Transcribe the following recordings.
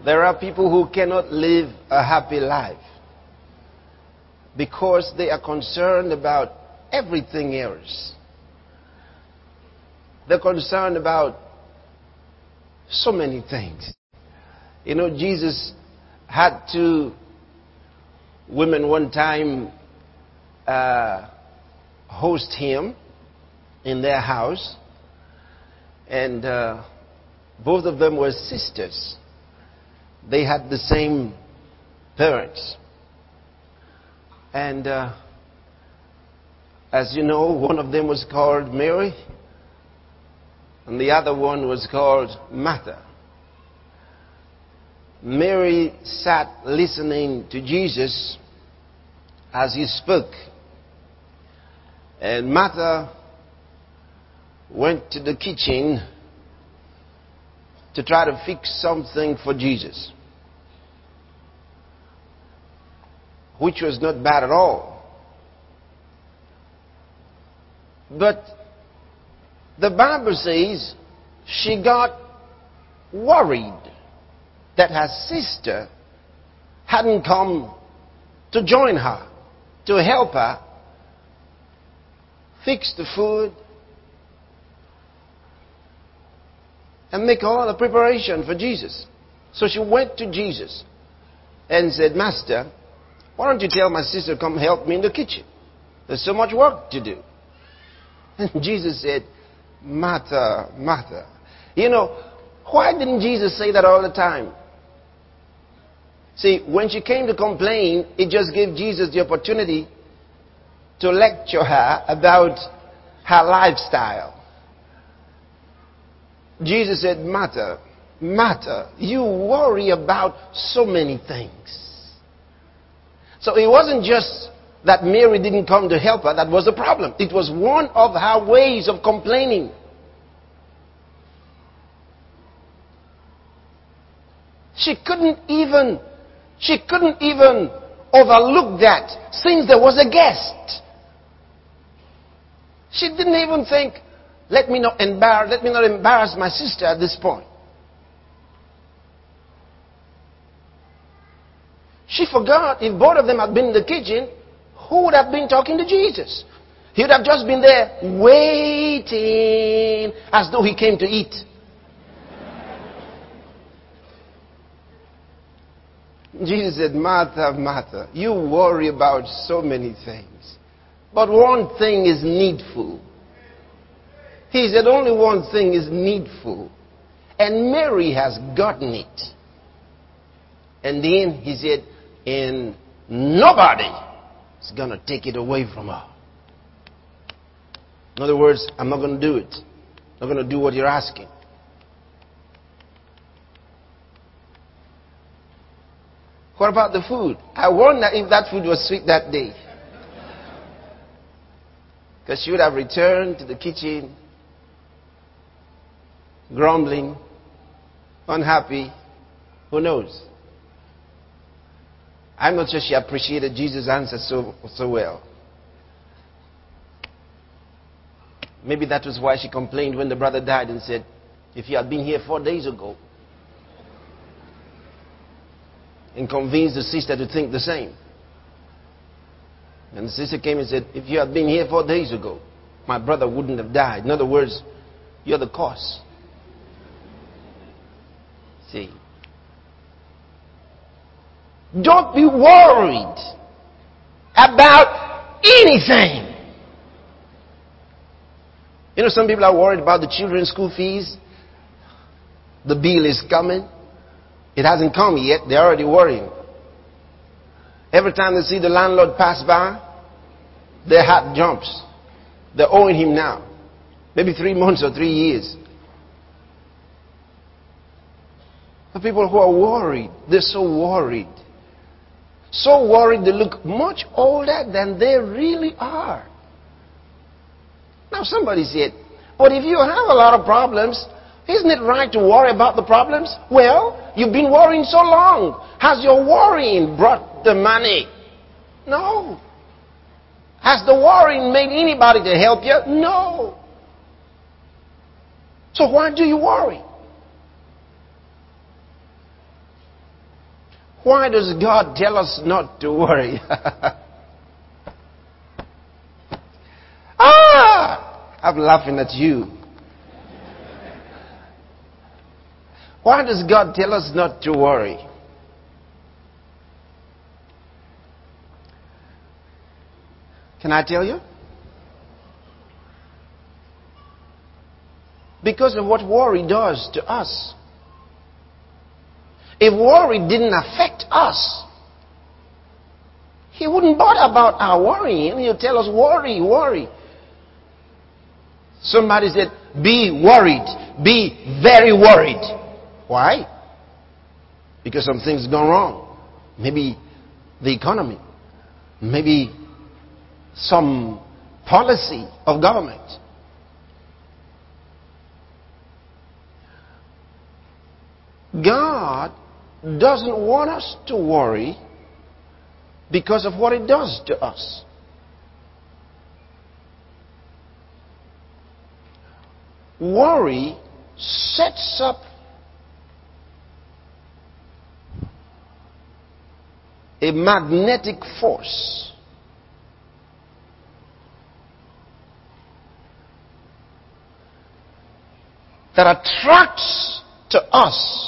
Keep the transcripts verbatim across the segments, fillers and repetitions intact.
There are people who cannot live a happy life because they are concerned about everything else. They're concerned about so many things. You know, Jesus had two women one time uh, host him in their house, and uh, both of them were sisters. They had the same parents. And uh, as you know, one of them was called Mary, and the other one was called Martha. Mary sat listening to Jesus as he spoke. And Martha went to the kitchen to try to fix something for Jesus, which was not bad at all. But the Bible says she got worried that her sister hadn't come to join her, to help her fix the food and make all the preparation for Jesus. So she went to Jesus and said, Master, why don't you tell my sister to come help me in the kitchen? There's so much work to do. And Jesus said, Martha, Martha. You know, why didn't Jesus say that all the time? See, when she came to complain, it just gave Jesus the opportunity to lecture her about her lifestyle. Jesus said, Martha, Martha, you worry about so many things. So it wasn't just that Mary didn't come to help her that was the problem. It was one of her ways of complaining. She couldn't even, she couldn't even overlook that since there was a guest. She didn't even think, let me not embarrass, let me not embarrass my sister at this point. She forgot if both of them had been in the kitchen, who would have been talking to Jesus? He would have just been there waiting as though he came to eat. Jesus said, Martha, Martha, you worry about so many things, but one thing is needful. He said only one thing is needful, and Mary has gotten it. And then he said, and nobody is going to take it away from her. In other words, I'm not going to do it. I'm not going to do what you're asking. What about the food? I wonder if that food was sweet that day. Because she would have returned to the kitchen grumbling, unhappy. Who knows? I'm not sure she appreciated Jesus' answer so, so well. Maybe that was why she complained when the brother died and said, if you had been here four days ago, and convinced the sister to think the same. And the sister came and said, if you had been here four days ago, my brother wouldn't have died. In other words, you're the cause. See? Don't be worried about anything. You know, some people are worried about the children's school fees. The bill is coming. It hasn't come yet. They're already worrying. Every time they see the landlord pass by, their heart jumps. They're owing him now. Maybe three months or three years. The people who are worried, they're so worried. So worried they look much older than they really are. Now somebody said, but if you have a lot of problems, isn't it right to worry about the problems? Well, you've been worrying so long. Has your worrying brought the money? No. Has the worrying made anybody to help you? No. So why do you worry? Why does God tell us not to worry? Ah! I'm laughing at you. Why does God tell us not to worry? Can I tell you? Because of what worry does to us. If worry didn't affect us, He wouldn't bother about our worrying. He'll tell us, worry, worry. Somebody said, be worried. Be very worried. Why? Because some things gone wrong. Maybe the economy. Maybe some policy of government. God doesn't want us to worry because of what it does to us. Worry sets up a magnetic force that attracts to us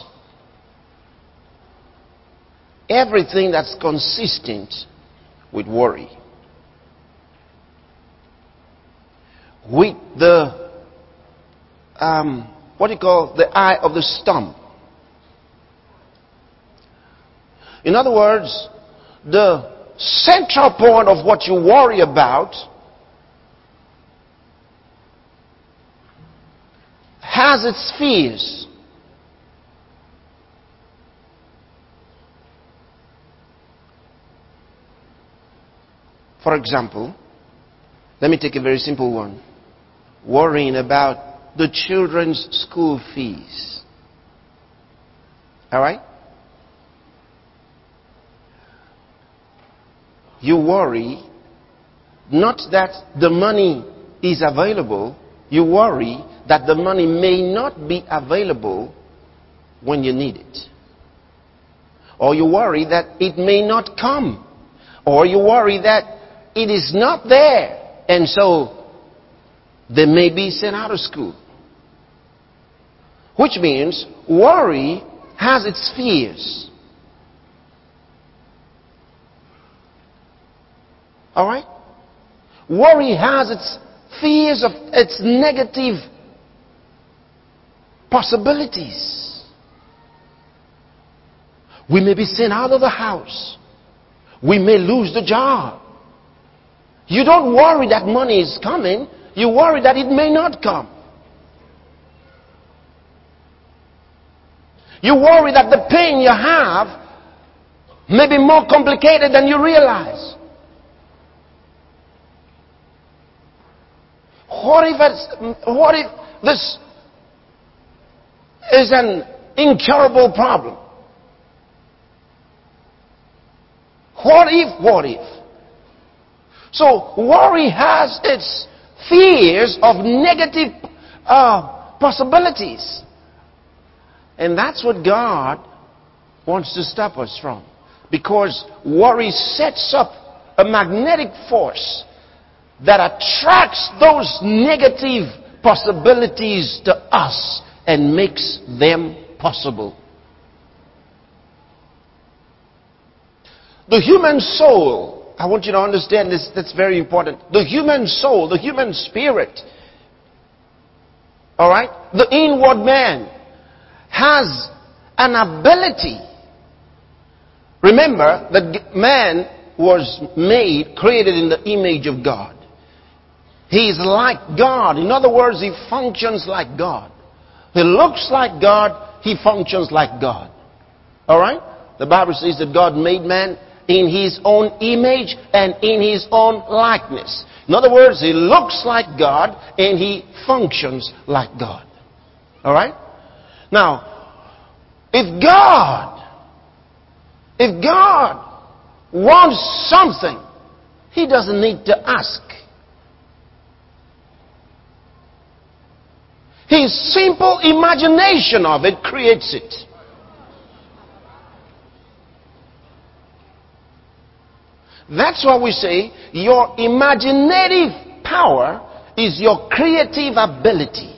everything that's consistent with worry. With the, um, what do you call, the eye of the storm. In other words, the central point of what you worry about has its fears. For example, let me take a very simple one. Worrying about the children's school fees. All right? You worry not that the money is available. You worry that the money may not be available when you need it. Or you worry that it may not come. Or you worry that it is not there, and so they may be sent out of school. Which means worry has its fears. Alright? Worry has its fears of its negative possibilities. We may be sent out of the house. We may lose the job. You don't worry that money is coming. You worry that it may not come. You worry that the pain you have may be more complicated than you realize. What if, it's, what if this is an incurable problem? What if, what if? So worry has its fears of negative uh, possibilities. And that's what God wants to stop us from. Because worry sets up a magnetic force that attracts those negative possibilities to us and makes them possible. The human soul, I want you to understand this, that's very important. The human soul, the human spirit, all right, the inward man has an ability. Remember that man was made, created in the image of God. He is like God. In other words, he functions like God. He looks like God. He functions like God. All right? The Bible says that God made man in his own image and in his own likeness. In other words, he looks like God and he functions like God. All right? Now, if God, if God wants something, he doesn't need to ask. His simple imagination of it creates it. That's why we say your imaginative power is your creative ability.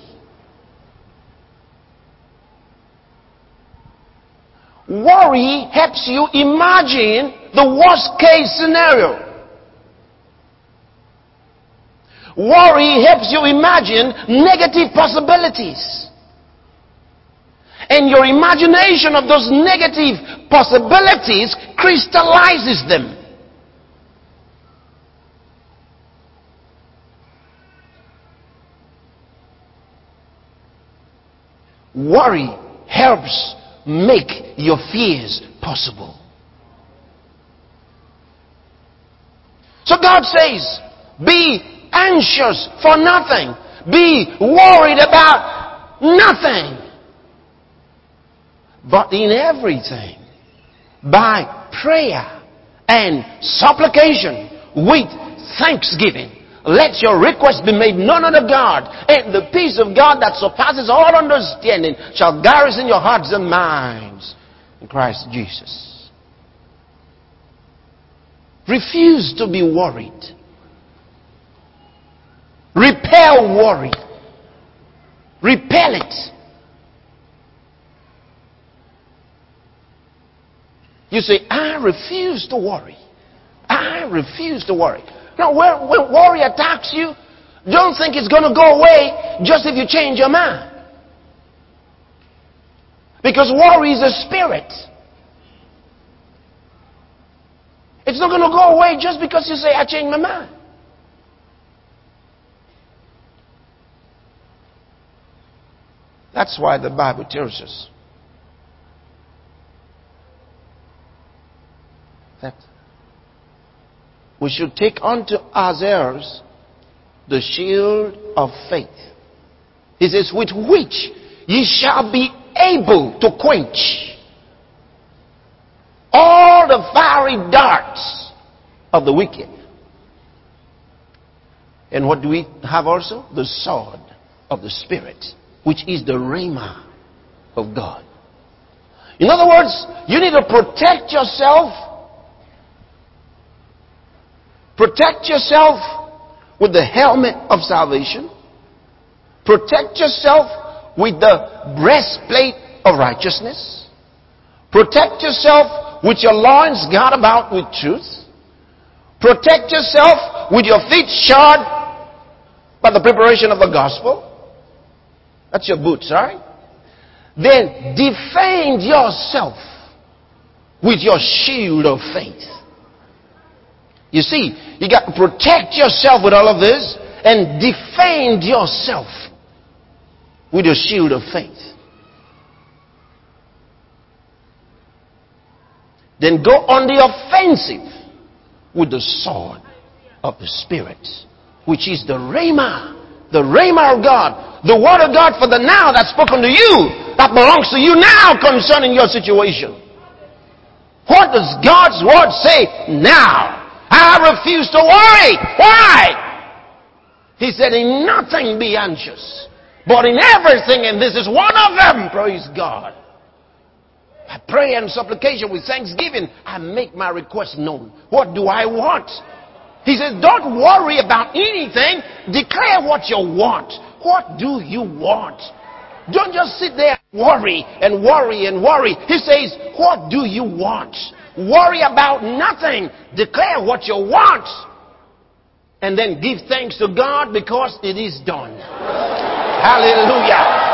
Worry helps you imagine the worst case scenario. Worry helps you imagine negative possibilities. And your imagination of those negative possibilities crystallizes them. Worry helps make your fears possible. So God says, be anxious for nothing. Be worried about nothing. But in everything, by prayer and supplication with thanksgiving, let your request be made known unto God, and the peace of God that surpasses all understanding shall garrison your hearts and minds in Christ Jesus. Refuse to be worried. Repel worry. Repel it. You say, I refuse to worry. I refuse to worry. Now, when, when worry attacks you, don't think it's going to go away just if you change your mind. Because worry is a spirit. It's not going to go away just because you say, I changed my mind. That's why the Bible tells us that we should take unto ourselves the shield of faith. He says, with which ye shall be able to quench all the fiery darts of the wicked. And what do we have also? The sword of the Spirit, which is the rhema of God. In other words, you need to protect yourself. Protect yourself with the helmet of salvation. Protect yourself with the breastplate of righteousness. Protect yourself with your loins girt about with truth. Protect yourself with your feet shod by the preparation of the gospel. That's your boots, right? Then defend yourself with your shield of faith. You see, you got to protect yourself with all of this and defend yourself with your shield of faith. Then go on the offensive with the sword of the Spirit, which is the rhema, the rhema of God, the word of God for the now that's spoken to you, that belongs to you now concerning your situation. What does God's word say now? I refuse to worry. Why? He said, in nothing be anxious, but in everything, and this is one of them, praise God. I pray and supplication with thanksgiving. I make my request known. What do I want? He says, don't worry about anything. Declare what you want. What do you want? Don't just sit there and worry and worry and worry. He says, what do you want? Worry about nothing. Declare what you want. And then give thanks to God because it is done. Hallelujah.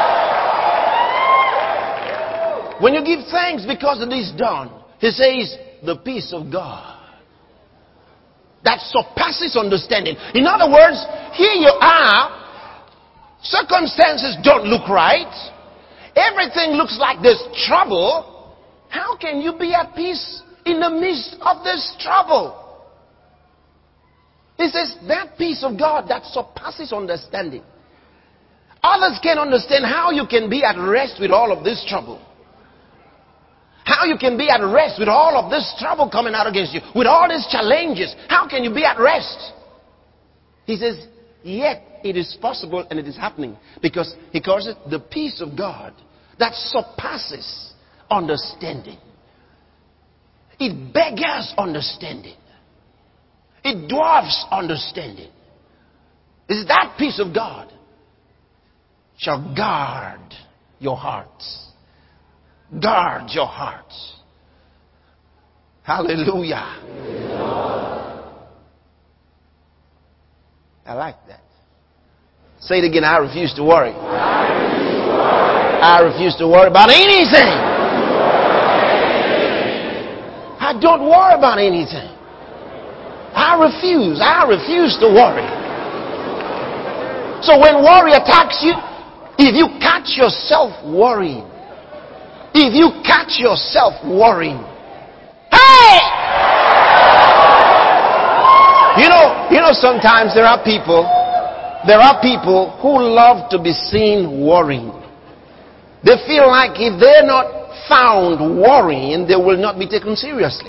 When you give thanks because it is done, he says, the peace of God that surpasses understanding. In other words, here you are, circumstances don't look right, everything looks like there's trouble. How can you be at peace in the midst of this trouble? He says, that peace of God that surpasses understanding. Others can't understand how you can be at rest with all of this trouble. How you can be at rest with all of this trouble coming out against you, with all these challenges. How can you be at rest? He says, yet it is possible and it is happening. Because he calls it the peace of God that surpasses understanding. It beggars understanding. It dwarfs understanding. It's that peace of God shall guard your hearts. Guard your hearts. Hallelujah. I like that. Say it again. I refuse to worry. I refuse to worry, I refuse to worry about anything. I don't worry about anything. I refuse. I refuse to worry. So when worry attacks you, if you catch yourself worrying, if you catch yourself worrying, hey! You know, you know, sometimes there are people, there are people who love to be seen worrying. They feel like if they're not found worrying, they will not be taken seriously.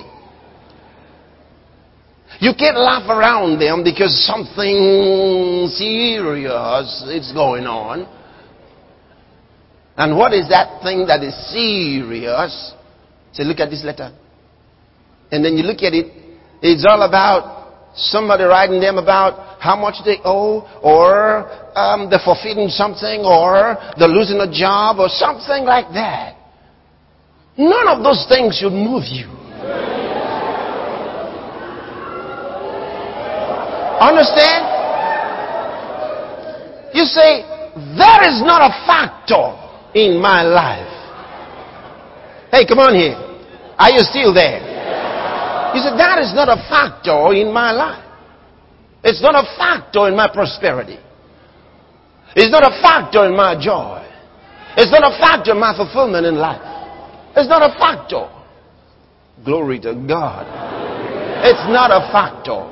You can't laugh around them because something serious is going on. And what is that thing that is serious? Say, look at this letter. And then you look at it, it's all about somebody writing them about how much they owe, or um, they're forfeiting something, or they're losing a job, or something like that. None of those things should move you. Understand? You say, that is not a factor in my life. Hey, come on here. Are you still there? You said, that is not a factor in my life. It's not a factor in my prosperity. It's not a factor in my joy. It's not a factor in my fulfillment in life. It's not a factor. Glory to God. It's not a factor.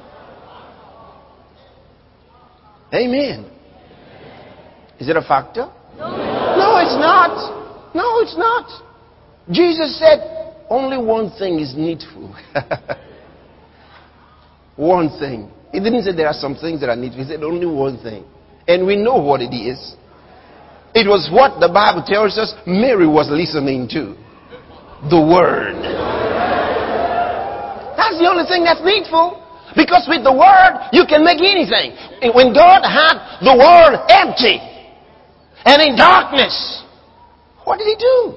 Amen. Is it a factor? No. No, it's not. No, it's not. Jesus said, only one thing is needful. One thing. He didn't say there are some things that are needful. He said only one thing. And we know what it is. It was what the Bible tells us Mary was listening to. The Word. That's the only thing that's needful. Because with the Word, you can make anything. When God had the Word empty and in darkness, what did He do?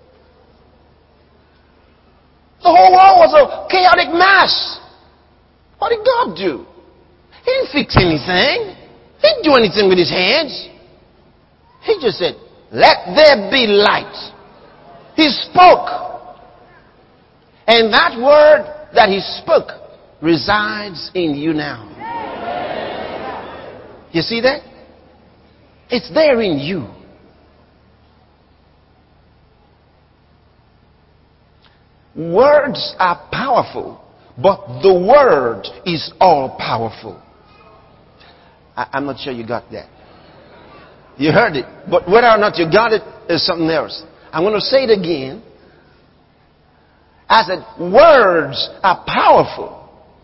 The whole world was a chaotic mess. What did God do? He didn't fix anything. He didn't do anything with His hands. He just said, let there be light. He spoke. And that word that He spoke resides in you now. You see that? It's there in you. Words are powerful, but the Word is all powerful. I, I'm not sure you got that. You heard it, but whether or not you got it is something else. I'm going to say it again. I said, words are powerful,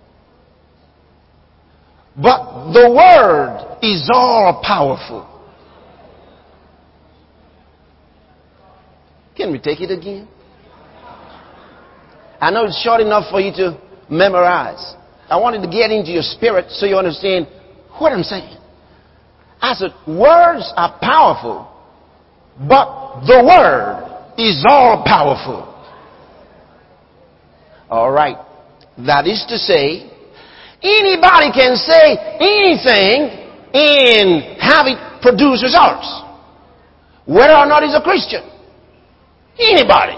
but the Word is all powerful. Can we take it again? I know it's short enough for you to memorize. I wanted to get into your spirit so you understand what I'm saying. I said, words are powerful, but the Word is all powerful. All right. That is to say, anybody can say anything and have it produce results. Whether or not he's a Christian. Anybody.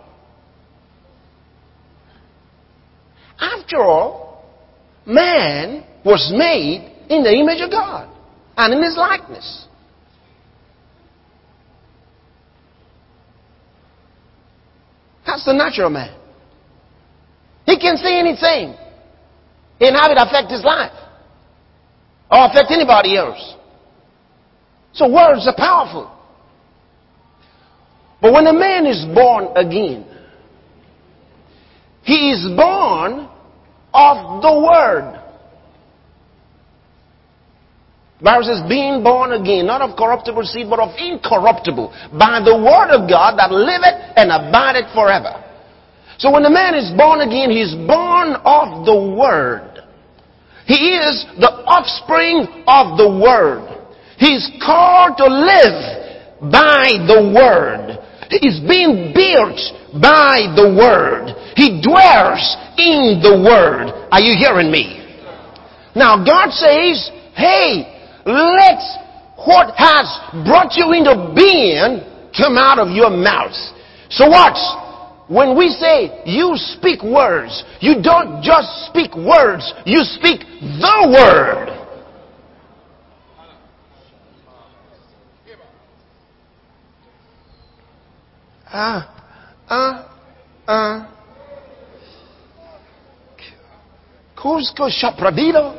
After all, man was made in the image of God and in His likeness. That's the natural man. He can say anything and have it affect his life or affect anybody else. So words are powerful. But when a man is born again, he is born of the Word. The Bible says, being born again, not of corruptible seed, but of incorruptible, by the Word of God that liveth and abideth forever. So when a man is born again, he is born of the Word. He is the offspring of the Word. He's called to live by the Word. He's being built by the Word. He dwells in the Word. Are you hearing me? Now God says, hey, let what has brought you into being come out of your mouth. So what? When we say you speak words, you don't just speak words, you speak the Word. Ah, ah, ah. Cusco Chapradido?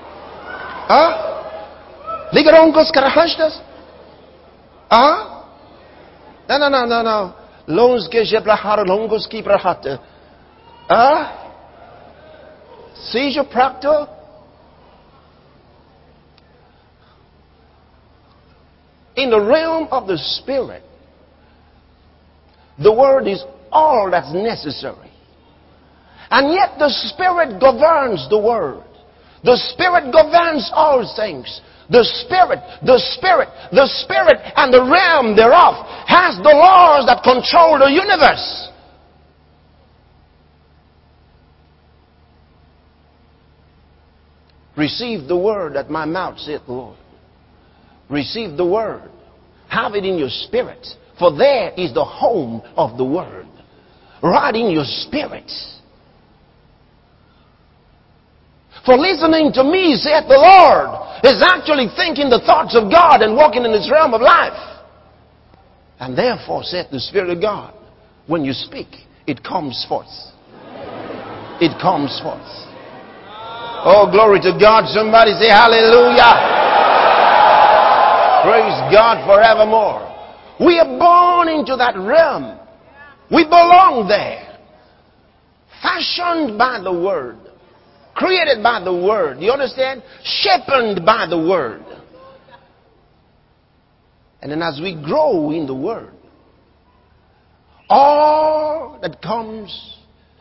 Ah? Ligarongos Karahashtas? Ah? No, no, no, no, no. Lons que jeblahar longos ki brahata. Ah? Seizure practo? In the realm of the Spirit, the Word is all that's necessary. And yet the Spirit governs the Word. The Spirit governs all things. The Spirit, the Spirit, the Spirit and the realm thereof has the laws that control the universe. Receive the Word at my mouth, saith the Lord. Receive the Word. Have it in your spirit. For there is the home of the Word. Right in your spirit. For listening to me, saith the Lord, is actually thinking the thoughts of God and walking in this realm of life. And therefore, saith the Spirit of God, when you speak, it comes forth. It comes forth. Oh, glory to God. Somebody say hallelujah. Praise God forevermore. We are born into that realm. We belong there. Fashioned by the Word. Created by the Word. You understand? Shaped by the Word. And then as we grow in the Word, all that comes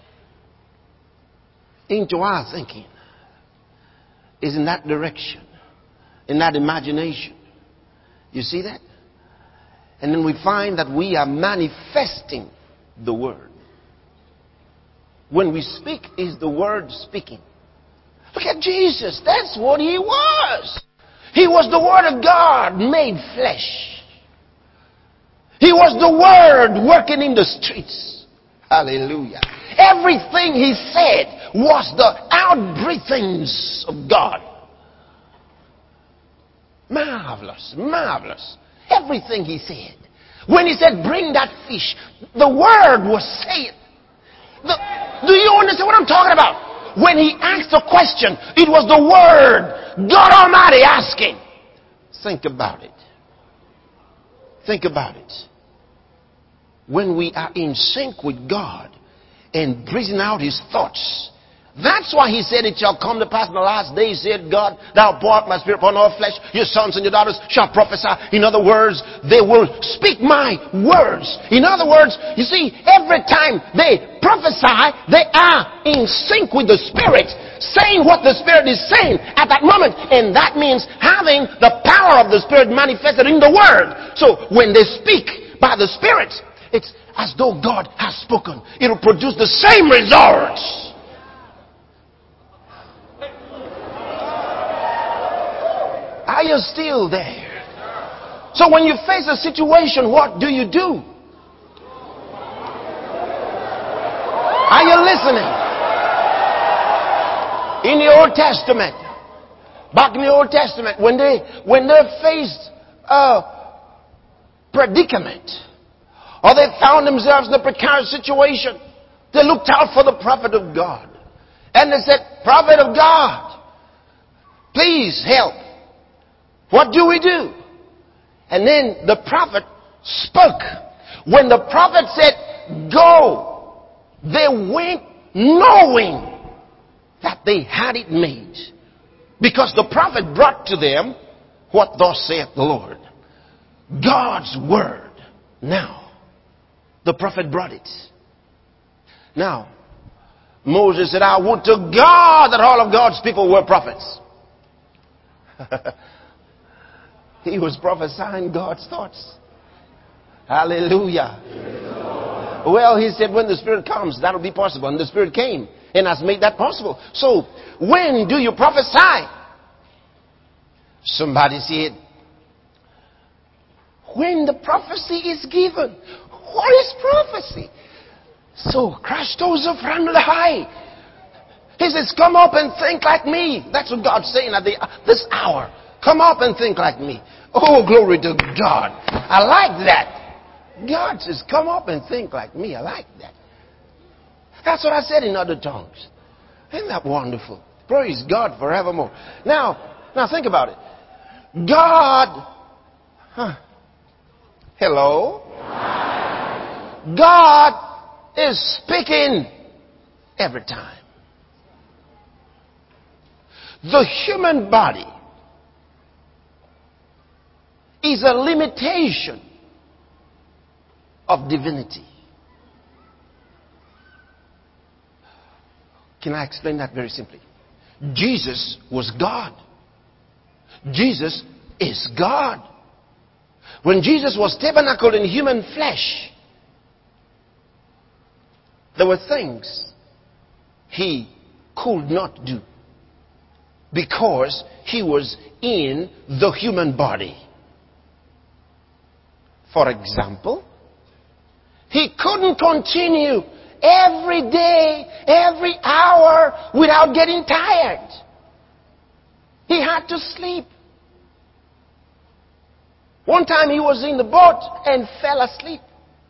into our thinking is in that direction. In that imagination. You see that? And then we find that we are manifesting the Word. When we speak, is the Word speaking. Look at Jesus. That's what He was. He was the Word of God made flesh. He was the Word working in the streets. Hallelujah. Everything He said was the outbreathings of God. Marvelous, marvelous. Everything He said. When He said, bring that fish, the Word was saying. The, do you understand what I'm talking about? When He asked a question, it was the Word, God Almighty asking. Think about it. Think about it. When we are in sync with God and breathing out His thoughts, that's why He said, it shall come to pass in the last days, said God, thou pour out my Spirit upon all flesh, your sons and your daughters shall prophesy. In other words, they will speak my words. In other words, you see, every time they prophesy, they are in sync with the Spirit, saying what the Spirit is saying at that moment. And that means having the power of the Spirit manifested in the Word. So when they speak by the Spirit, it's as though God has spoken. It will produce the same results. Are you still there? So when you face a situation, what do you do? Are you listening? In the Old Testament, back in the Old Testament, when they when they faced a predicament, or they found themselves in a precarious situation, they looked out for the prophet of God. And they said, prophet of God, please help. What do we do? And then the prophet spoke. When the prophet said, go, they went knowing that they had it made. Because the prophet brought to them what thus saith the Lord. God's word. Now, the prophet brought it. Now, Moses said, I would to God that all of God's people were prophets. He was prophesying God's thoughts. Hallelujah. Well, he said, when the Spirit comes, that'll be possible. And the Spirit came and has made that possible. So, when do you prophesy? Somebody said, when the prophecy is given. What is prophecy? So, Christos of High. He says, come up and think like me. That's what God's saying at the, this hour. Come up and think like me. Oh, glory to God. I like that. God says, come up and think like me. I like that. That's what I said in other tongues. Isn't that wonderful? Praise God forevermore. Now, now think about it. God, huh, hello? God is speaking every time. The human body is a limitation of divinity. Can I explain that very simply? Jesus was God. Jesus is God. When Jesus was tabernacled in human flesh, there were things he could not do because he was in the human body. For example, he couldn't continue every day, every hour without getting tired. He had to sleep. One time he was in the boat and fell asleep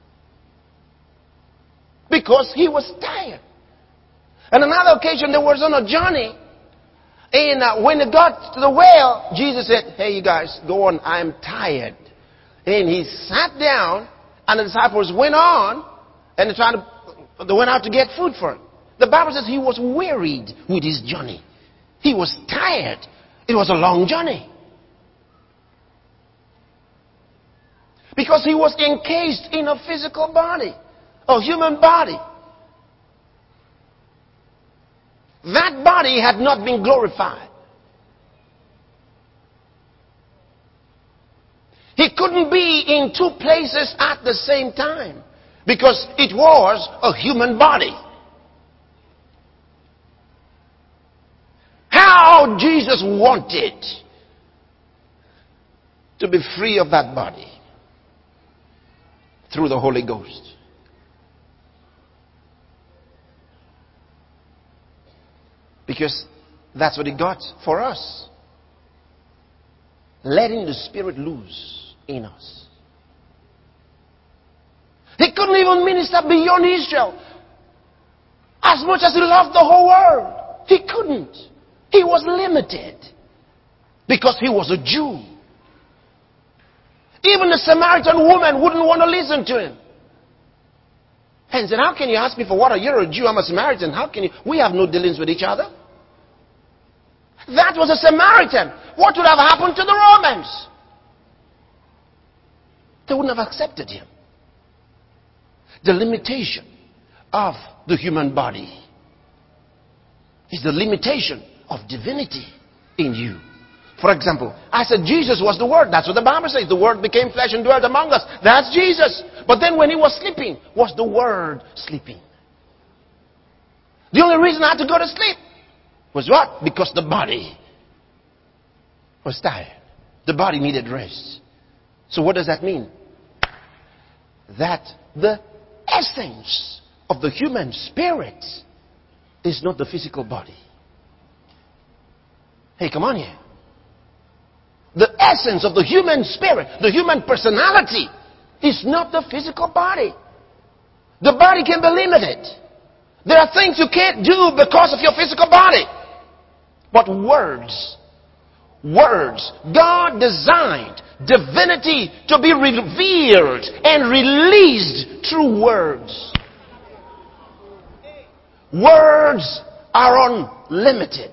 because he was tired. And another occasion there was on a journey, and uh, when they got to the well, Jesus said, hey, you guys, go on, I'm tired. And he sat down, and the disciples went on, and they tried to, they went out to get food for him. The Bible says he was wearied with his journey. He was tired. It was a long journey. Because he was encased in a physical body, a human body. That body had not been glorified. He couldn't be in two places at the same time because it was a human body. How Jesus wanted to be free of that body through the Holy Ghost. Because that's what he got for us. Letting the Spirit loose in us. He couldn't even minister beyond Israel. As much as he loved the whole world, he couldn't. He was limited because he was a Jew. Even the Samaritan woman wouldn't want to listen to him. And said, how can you ask me for water? You're a Jew, I'm a Samaritan. How can you? We have no dealings with each other. That was a Samaritan. What would have happened to the Romans? They wouldn't have accepted him. The limitation of the human body is the limitation of divinity in you. For example, I said Jesus was the Word. That's what the Bible says. The Word became flesh and dwelt among us. That's Jesus. But then when he was sleeping, was the Word sleeping? The only reason I had to go to sleep was what? Because the body was tired. The body needed rest. So what does that mean? That the essence of the human spirit is not the physical body. Hey, come on here. The essence of the human spirit, the human personality, is not the physical body. The body can be limited. There are things you can't do because of your physical body. But words, words, God designed divinity to be revealed and released through words. Words are unlimited.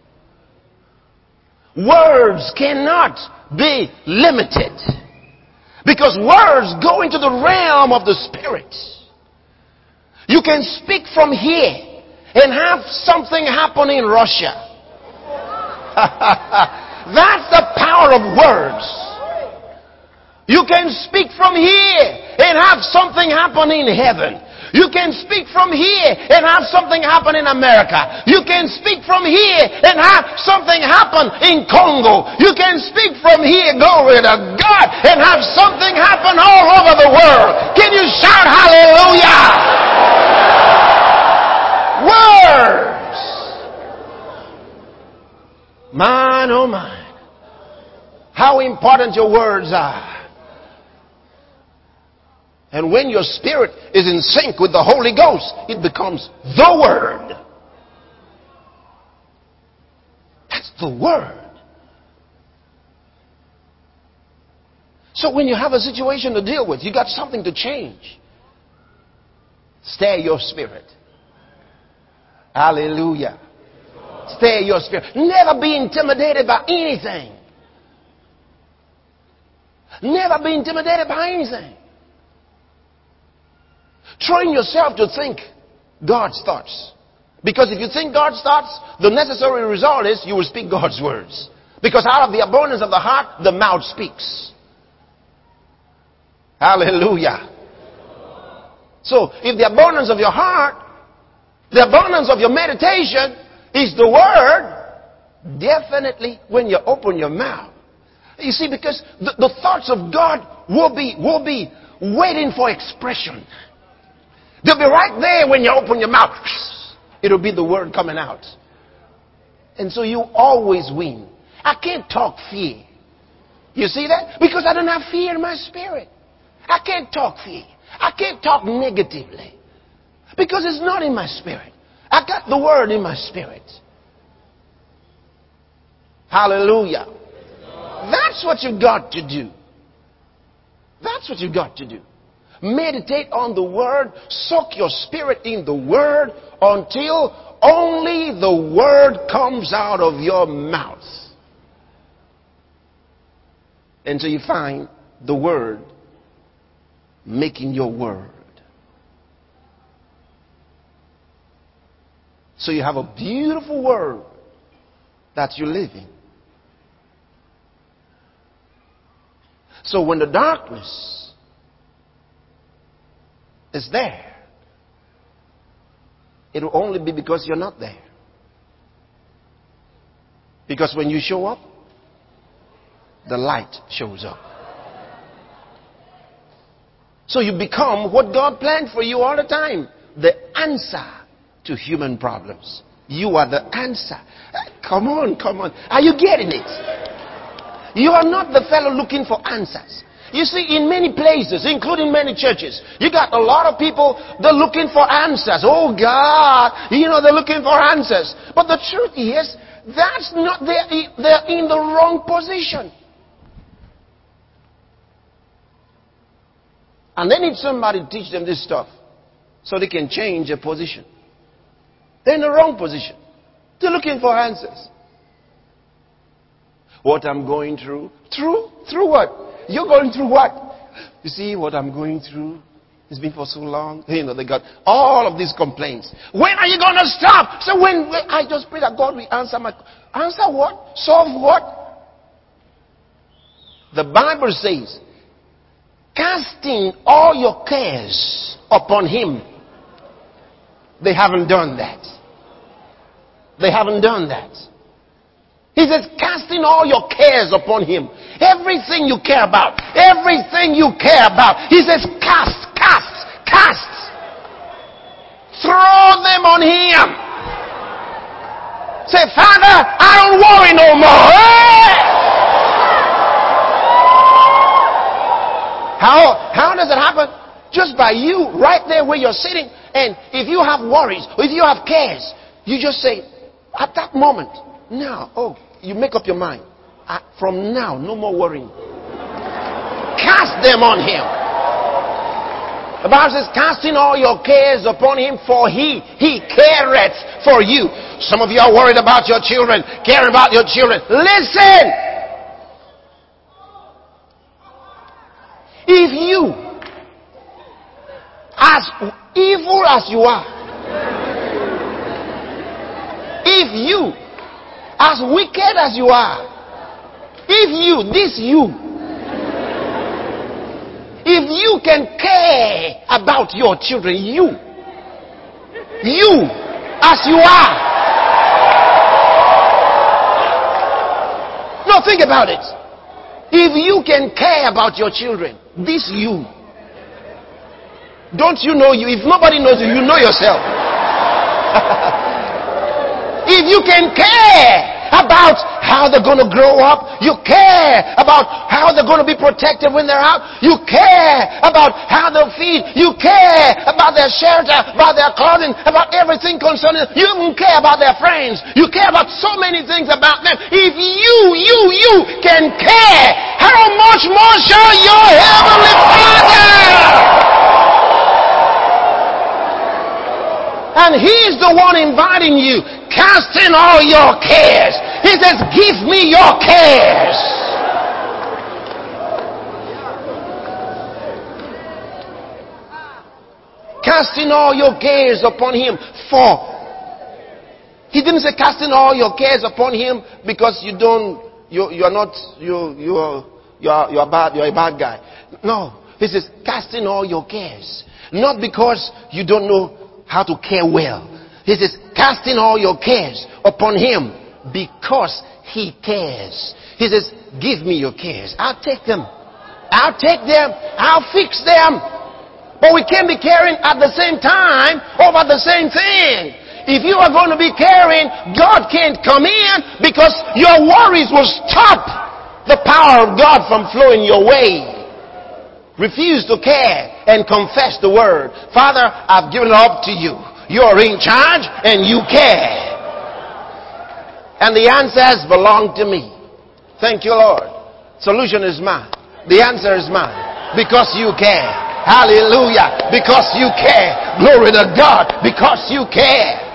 Words cannot be limited. Because words go into the realm of the Spirit. You can speak from here and have something happen in Russia. That's the power of words. You can speak from here and have something happen in heaven. You can speak from here and have something happen in America. You can speak from here and have something happen in Congo. You can speak from here, glory to God, and have something happen all over the world. Can you shout hallelujah? Words. Man, oh man. How important your words are. And when your spirit is in sync with the Holy Ghost, it becomes the Word. That's the Word. So when you have a situation to deal with, you got something to change. Stay your spirit. Hallelujah. Stay your spirit. Never be intimidated by anything. Never be intimidated by anything. Train yourself to think God's thoughts. Because if you think God's thoughts, the necessary result is you will speak God's words. Because out of the abundance of the heart, the mouth speaks. Hallelujah. So, if the abundance of your heart, the abundance of your meditation is the Word, definitely when you open your mouth. You see, because the, the thoughts of God will be, will be waiting for expression. They'll be right there when you open your mouth. It'll be the Word coming out. And so you always win. I can't talk fear. You see that? Because I don't have fear in my spirit. I can't talk fear. I can't talk negatively. Because it's not in my spirit. I got the Word in my spirit. Hallelujah. That's what you got to do. That's what you got to do. Meditate on the Word. Soak your spirit in the Word until only the Word comes out of your mouth. Until you find the Word making your word. So you have a beautiful word that you live in. So when the darkness is there, it will only be because you're not there. Because when you show up, the light shows up. So you become what God planned for you all the time. The answer to human problems. You are the answer. Come on, come on. Are you getting it? You are not the fellow looking for answers. You see, in many places, including many churches, you got a lot of people, they're looking for answers. Oh God, you know, they're looking for answers. But the truth is, that's not, they're, they're in the wrong position. And they need somebody to teach them this stuff so they can change their position. They're in the wrong position. They're looking for answers. What I'm going through. Through? Through what? You're going through what? You see what I'm going through? It's been for so long. You know, they got all of these complaints. When are you going to stop? So when, when I just pray that God will answer my... Answer what? Solve what? The Bible says, casting all your cares upon Him. They haven't done that. They haven't done that. He says, casting all your cares upon Him. Everything you care about. Everything you care about. He says, cast, cast, cast. Throw them on Him. Say, Father, I don't worry no more. Hey! How, how does it happen? Just by you, right there where you're sitting. And if you have worries, or if you have cares, you just say, at that moment, now, oh, you make up your mind. Uh, from now, no more worrying. Cast them on Him. The Bible says, casting all your cares upon Him, for He, He careth for you. Some of you are worried about your children, caring about your children. Listen! If you, as evil as you are, if you, as wicked as you are, if you, this you, if you can care about your children, you, you, as you are. No, think about it. If you can care about your children, this you. Don't you know you? If nobody knows you, you know yourself. If you can care about how they're going to grow up, you care about how they're going to be protected when they're out, you care about how they'll feed, you care about their shelter, about their clothing, about everything concerning them. You even care about their friends. You care about so many things about them. If you, you, you can care, how much more shall your heavenly Father? And he's the one inviting you, casting all your cares. He says, give me your cares. Casting all your cares upon him. For he didn't say casting all your cares upon him because you don't, you, you are not, you, you are, you are, you are bad, you are a bad guy. No. He says, casting all your cares. Not because you don't know how to care well. He says, casting all your cares upon him because he cares. He says, give me your cares. I'll take them. I'll take them. I'll fix them. But we can't be caring at the same time over the same thing. If you are going to be caring, God can't come in because your worries will stop the power of God from flowing your way. Refuse to care and confess the word. Father, I've given it up to you. You're in charge and you care. And the answers belong to me. Thank you, Lord. Solution is mine. The answer is mine. Because you care. Hallelujah. Because you care. Glory to God. Because you care.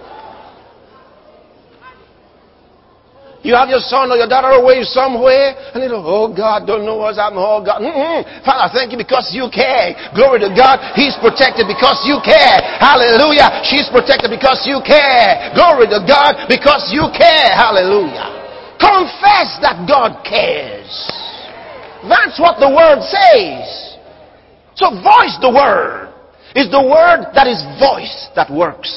You have your son or your daughter away somewhere, and you know, oh God, don't know what's happening. Oh God, mm-mm. Father, thank you because you care. Glory to God, he's protected because you care. Hallelujah, she's protected because you care. Glory to God because you care. Hallelujah. Confess that God cares. That's what the word says. So voice the word. It's the word that is voice that works.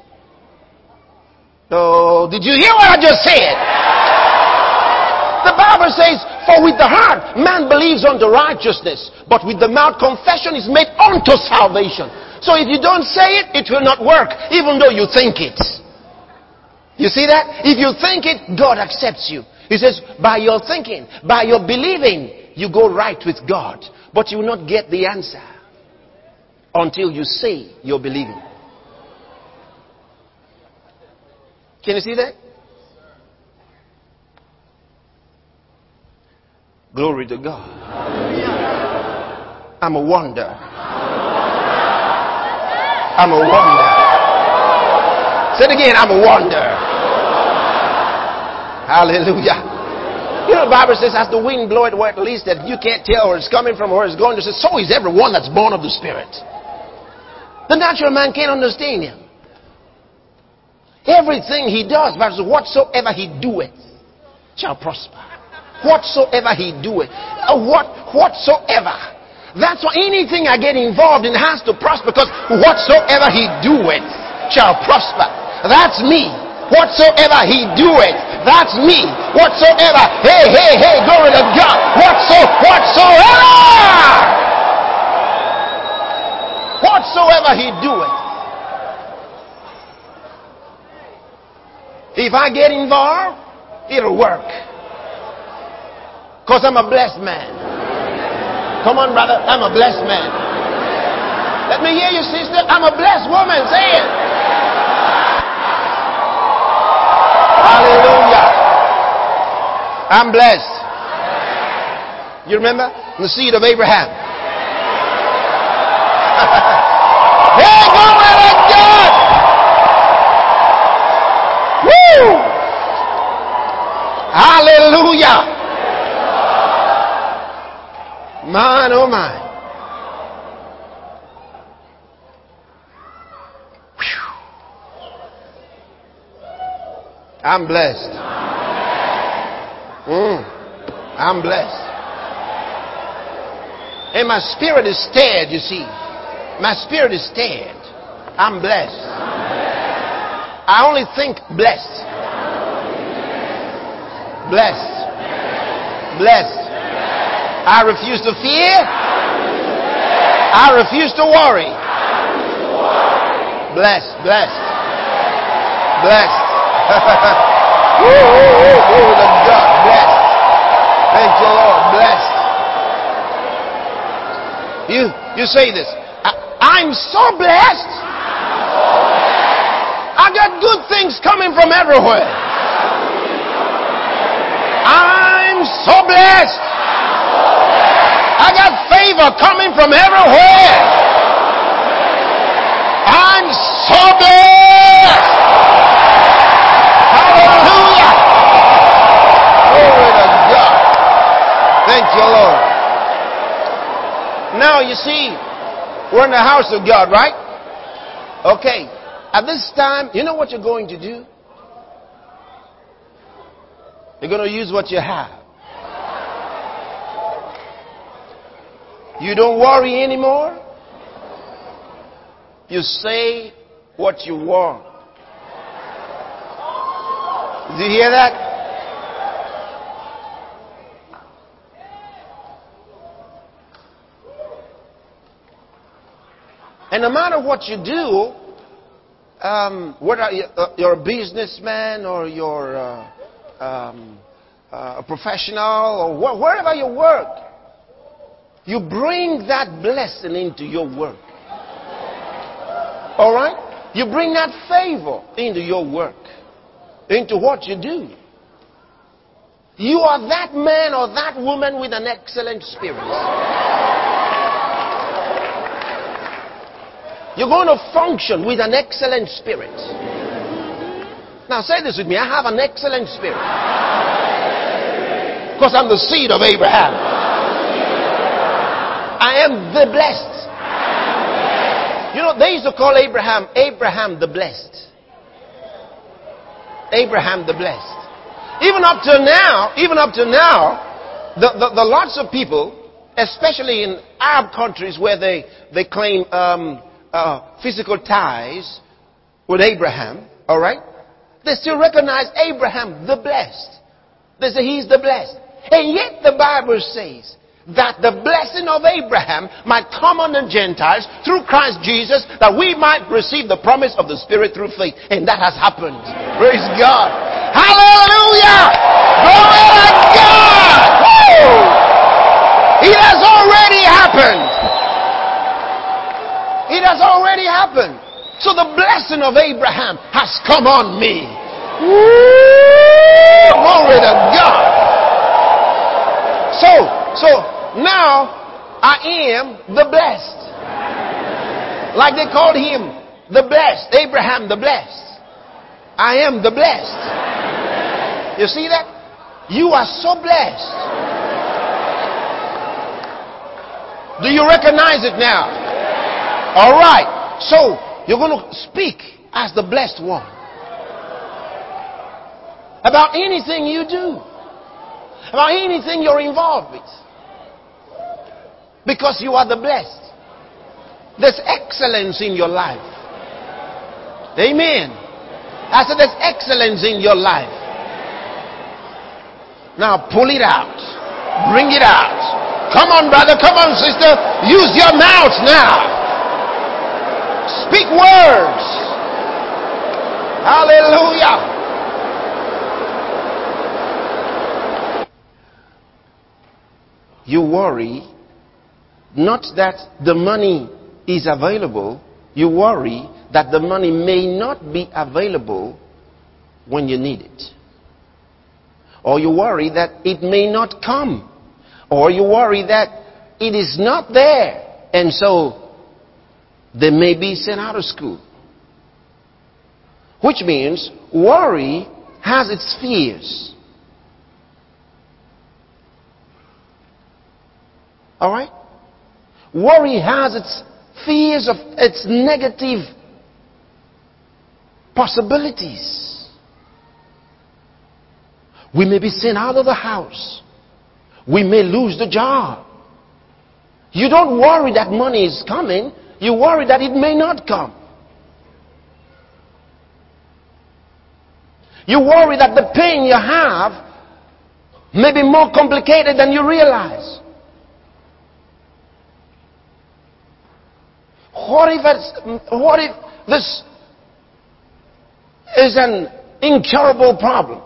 Oh, did you hear what I just said? The Bible says, for with the heart man believes unto righteousness, but with the mouth confession is made unto salvation. So if you don't say it, it will not work, even though you think it. You see that? If you think it, God accepts you. He says, by your thinking, by your believing, you go right with God. But you will not get the answer until you say you're believing. Can you see that? Glory to God. I'm a wonder. I'm a wonder. Say it again, I'm a wonder. Hallelujah. You know, the Bible says, as the wind bloweth where it least, that you can't tell where it's coming from or where it's going. It says, so is everyone that's born of the Spirit. The natural man can't understand him. Everything he does, Bible says, whatsoever he doeth shall prosper. Whatsoever he doeth. Uh, what, whatsoever. That's why anything I get involved in has to prosper, because whatsoever he doeth shall prosper. That's me. Whatsoever he doeth, that's me. Whatsoever. Hey, hey, hey, glory to God. Whatso, whatsoever. Whatsoever he doeth. If I get involved, it'll work. Because I'm a blessed man. Come on, brother. I'm a blessed man. Let me hear you, sister. I'm a blessed woman. Say it. Hallelujah. I'm blessed. You remember? The seed of Abraham. Hey, glory to God. Woo! Hallelujah. Mine, oh mine. I'm blessed. Mm, I'm blessed. And my spirit is stirred, you see. My spirit is stirred. I'm blessed. I only think blessed. Blessed. Blessed. I refuse to fear. I refuse to worry. Blessed. Blessed. Blessed. Woo, woo, woo, glory to God. Blessed. Thank you, Lord. Blessed. You, you say this. I, I'm so blessed. I got good things coming from everywhere. I'm so blessed. I got favor coming from everywhere. I'm so blessed. Hallelujah. Glory to God. Thank you, Lord. Now you see, we're in the house of God, right? Okay. At this time, you know what you're going to do? You're going to use what you have. You don't worry anymore. You say what you want. Did you hear that? And no matter what you do, um, whether you're a businessman or you're uh, um, uh, a professional or wh- wherever you work, you bring that blessing into your work. All right? You bring that favor into your work, into what you do. You are that man or that woman with an excellent spirit. You're going to function with an excellent spirit. Now say this with me. I have an excellent spirit. Because I'm the seed of Abraham. I am the blessed. You know, they used to call Abraham, Abraham the blessed. Abraham the blessed. Even up to now, even up to now, the, the, the lots of people, especially in Arab countries where they, they claim um, uh, physical ties with Abraham, all right? They still recognize Abraham the blessed. They say he's the blessed. And yet the Bible says that the blessing of Abraham might come on the Gentiles through Christ Jesus, that we might receive the promise of the Spirit through faith. And that has happened. Praise God. Hallelujah! Glory to God! Woo! It has already happened. It has already happened. So the blessing of Abraham has come on me. Woo! Glory to God. So, so now I am the blessed. Like they called him the blessed. Abraham the blessed. I am the blessed. You see that? You are so blessed. Do you recognize it now? All right. So you're going to speak as the blessed one about anything you do, about anything you're involved with, because you are the blessed. There's excellence in your life. Amen. I said there's excellence in your life. Now pull it out. Bring it out. Come on, brother. Come on, sister. Use your mouth now. Speak words. Hallelujah. You worry not that the money is available. You worry that the money may not be available when you need it. Or you worry that it may not come. Or you worry that it is not there. And so they may be sent out of school. Which means worry has its fears. All right? Worry has its fears of its negative possibilities. We may be sent out of the house. We may lose the job. You don't worry that money is coming. You worry that it may not come. You worry that the pain you have may be more complicated than you realize. What if, it's, what if this is an incurable problem?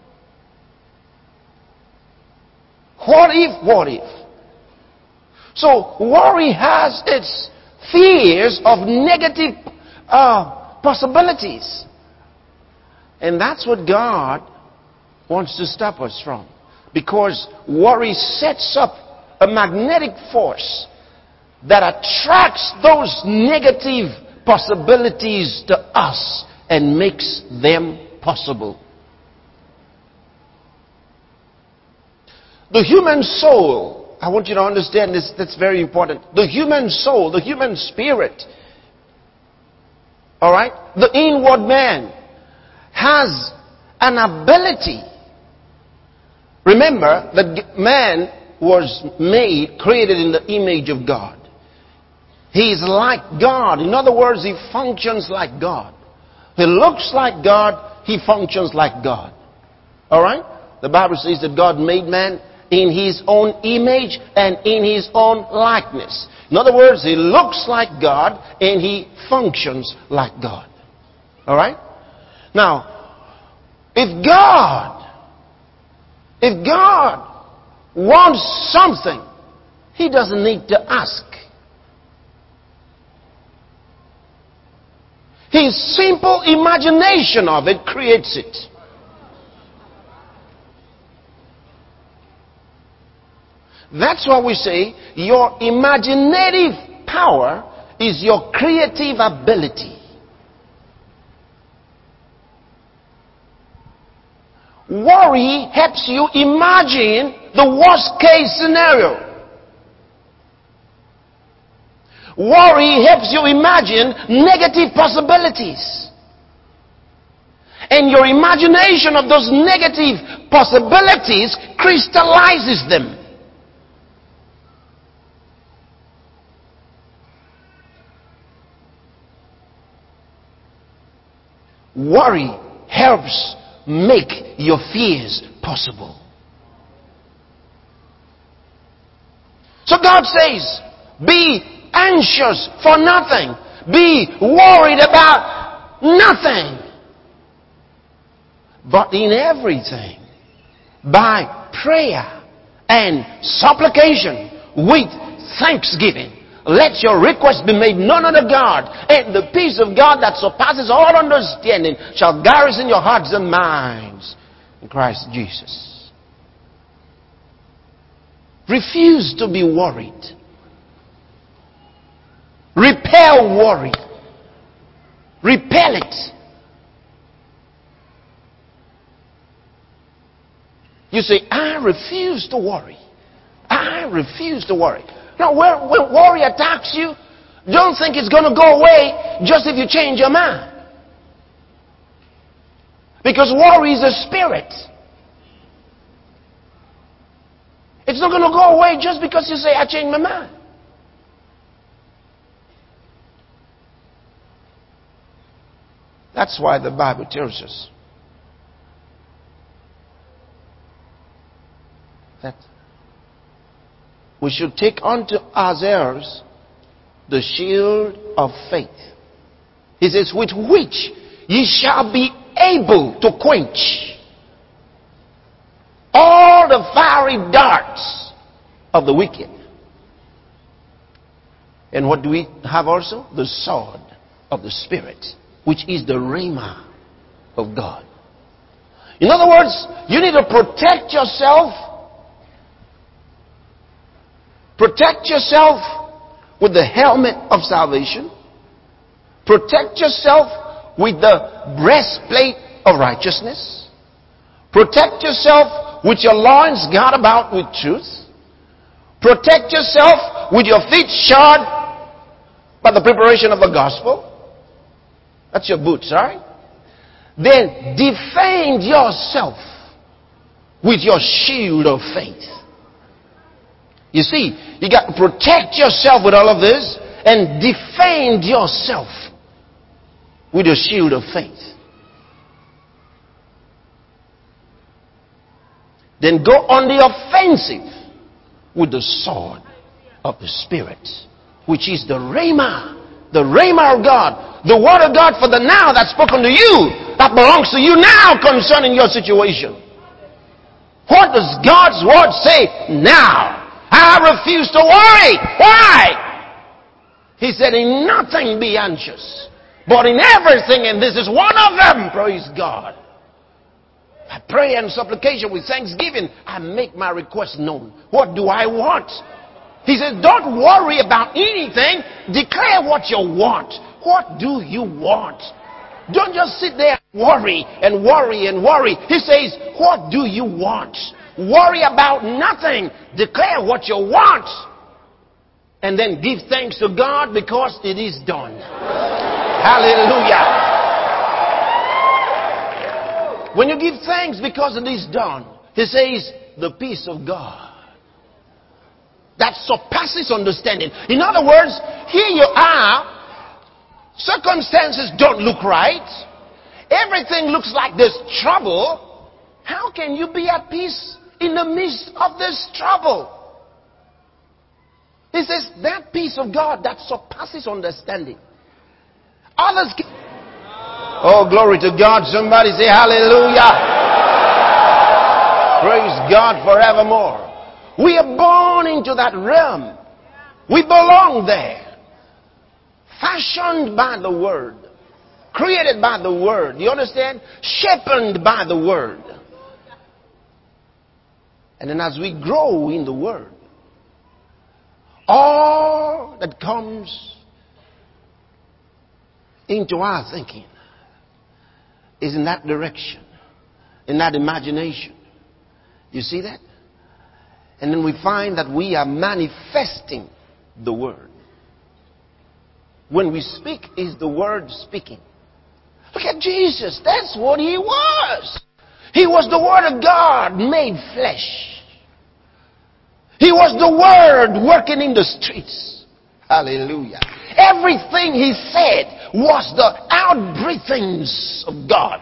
What if, what if? So worry has its fears of negative uh, possibilities. And that's what God wants to stop us from. Because worry sets up a magnetic force that attracts those negative possibilities to us and makes them possible. The human soul, I want you to understand this, that's very important. The human soul, the human spirit, all right, the inward man has an ability. Remember that man was made, created in the image of God. He is like God. In other words, he functions like God. He looks like God. He functions like God. All right? The Bible says that God made man in his own image and in his own likeness. In other words, he looks like God and he functions like God. All right? Now, if God, if God wants something, he doesn't need to ask. His simple imagination of it creates it. That's why we say your imaginative power is your creative ability. Worry helps you imagine the worst case scenario. Worry helps you imagine negative possibilities. And your imagination of those negative possibilities crystallizes them. Worry helps make your fears possible. So God says, be anxious for nothing. Be worried about nothing. But in everything, by prayer and supplication with thanksgiving, let your requests be made known unto God, and the peace of God that surpasses all understanding shall garrison your hearts and minds in Christ Jesus. Refuse to be worried. Repel worry. Repel it. You say, I refuse to worry. I refuse to worry. Now, when, when worry attacks you, don't think it's going to go away just if you change your mind. Because worry is a spirit. It's not going to go away just because you say, I changed my mind. That's why the Bible tells us that we should take unto ourselves the shield of faith. He says, with which ye shall be able to quench all the fiery darts of the wicked. And what do we have also? The sword of the Spirit, which is the rhema of God. In other words, you need to protect yourself. Protect yourself with the helmet of salvation. Protect yourself with the breastplate of righteousness. Protect yourself with your loins girt about with truth. Protect yourself with your feet shod by the preparation of the gospel. That's your boots, all right? Then defend yourself with your shield of faith. You see, you got to protect yourself with all of this and defend yourself with your shield of faith. Then go on the offensive with the sword of the Spirit, which is the Rhema, the Rhema of God, the word of God for the now that's spoken to you, that belongs to you now concerning your situation. What does God's word say now? I refuse to worry. Why? He said, in nothing be anxious, but in everything, and this is one of them, praise God. I pray and supplication with thanksgiving, I make my request known. What do I want? He says, don't worry about anything. Declare what you want. What do you want? Don't just sit there and worry and worry and worry. He says, what do you want? Worry about nothing. Declare what you want. And then give thanks to God because it is done. Hallelujah. When you give thanks because it is done, he says, the peace of God that surpasses understanding. In other words, here you are, circumstances don't look right, everything looks like there's trouble. How can you be at peace in the midst of this trouble? He says, that peace of God that surpasses understanding. Others can... Oh, glory to God. Somebody say hallelujah. Praise God forevermore. We are born into that realm. We belong there. Fashioned by the word. Created by the word. You understand? Shaped by the word. And then as we grow in the word, all that comes into our thinking is in that direction, in that imagination. You see that? And then we find that we are manifesting the word. When we speak, is the word speaking. Look at Jesus. That's what he was. He was the word of God made flesh. He was the word working in the streets. Hallelujah. Everything he said was the outbreathings of God.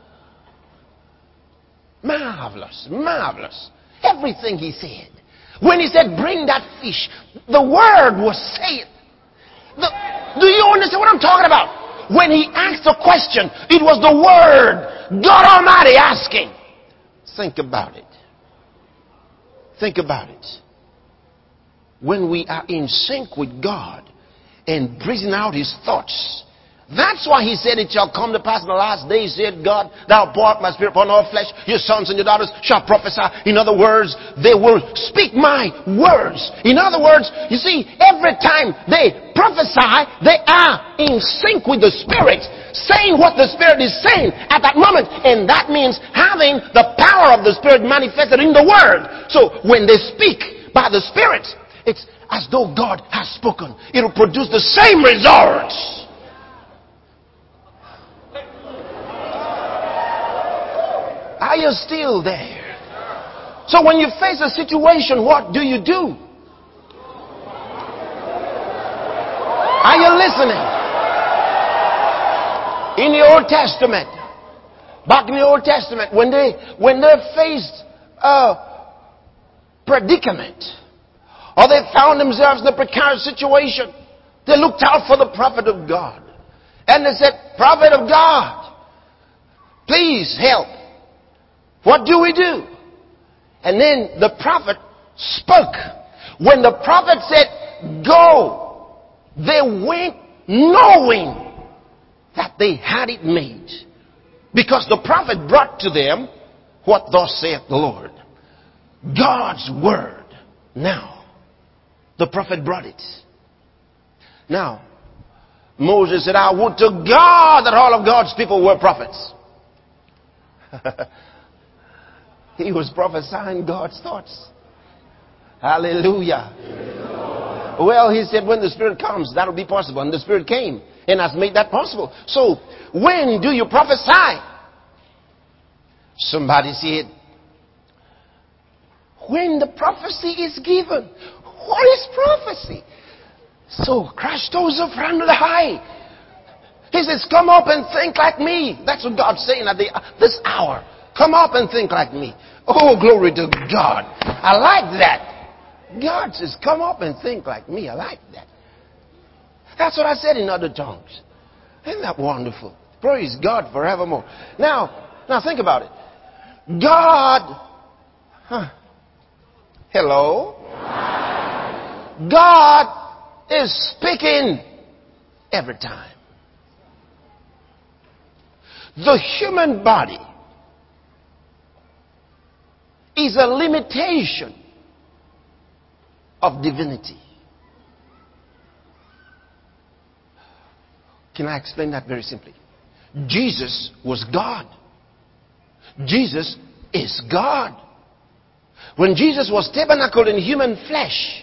Marvelous, marvelous. Everything he said. When he said, bring that fish, the word was saying. The, do you understand what I'm talking about? When he asked a question, it was the word, God Almighty asking. Think about it. Think about it. When we are in sync with God and breathing out his thoughts, that's why he said, it shall come to pass in the last days, said God, thou pour out my spirit upon all flesh, your sons and your daughters shall prophesy. In other words, they will speak my words. In other words, you see, every time they prophesy, they are in sync with the Spirit, saying what the Spirit is saying at that moment. And that means having the power of the Spirit manifested in the Word. So when they speak by the Spirit, it's as though God has spoken. It will produce the same results. Are you still there? So when you face a situation, what do you do? Are you listening? In the Old Testament, back in the Old Testament, when they when they faced a predicament, or they found themselves in a precarious situation, they looked out for the prophet of God. And they said, prophet of God, please help. What do we do? And then the prophet spoke. When the prophet said, go, they went knowing that they had it made. Because the prophet brought to them what thus saith the Lord. God's word. Now, the prophet brought it. Now, Moses said, I would to God that all of God's people were prophets. He was prophesying God's thoughts. Hallelujah. Well, he said, when the Spirit comes, that'll be possible. And the Spirit came and has made that possible. So, when do you prophesy? Somebody said, when the prophecy is given. What is prophecy? So, Christos of high. He says, come up and think like me. That's what God's saying at the, this hour. Come up and think like me. Oh, glory to God. I like that. God says, come up and think like me. I like that. That's what I said in other tongues. Isn't that wonderful? Praise God forevermore. Now, now think about it. God, huh, hello? God is speaking every time. The human body is a limitation of divinity. Can I explain that very simply? Jesus was God. Jesus is God. When Jesus was tabernacled in human flesh,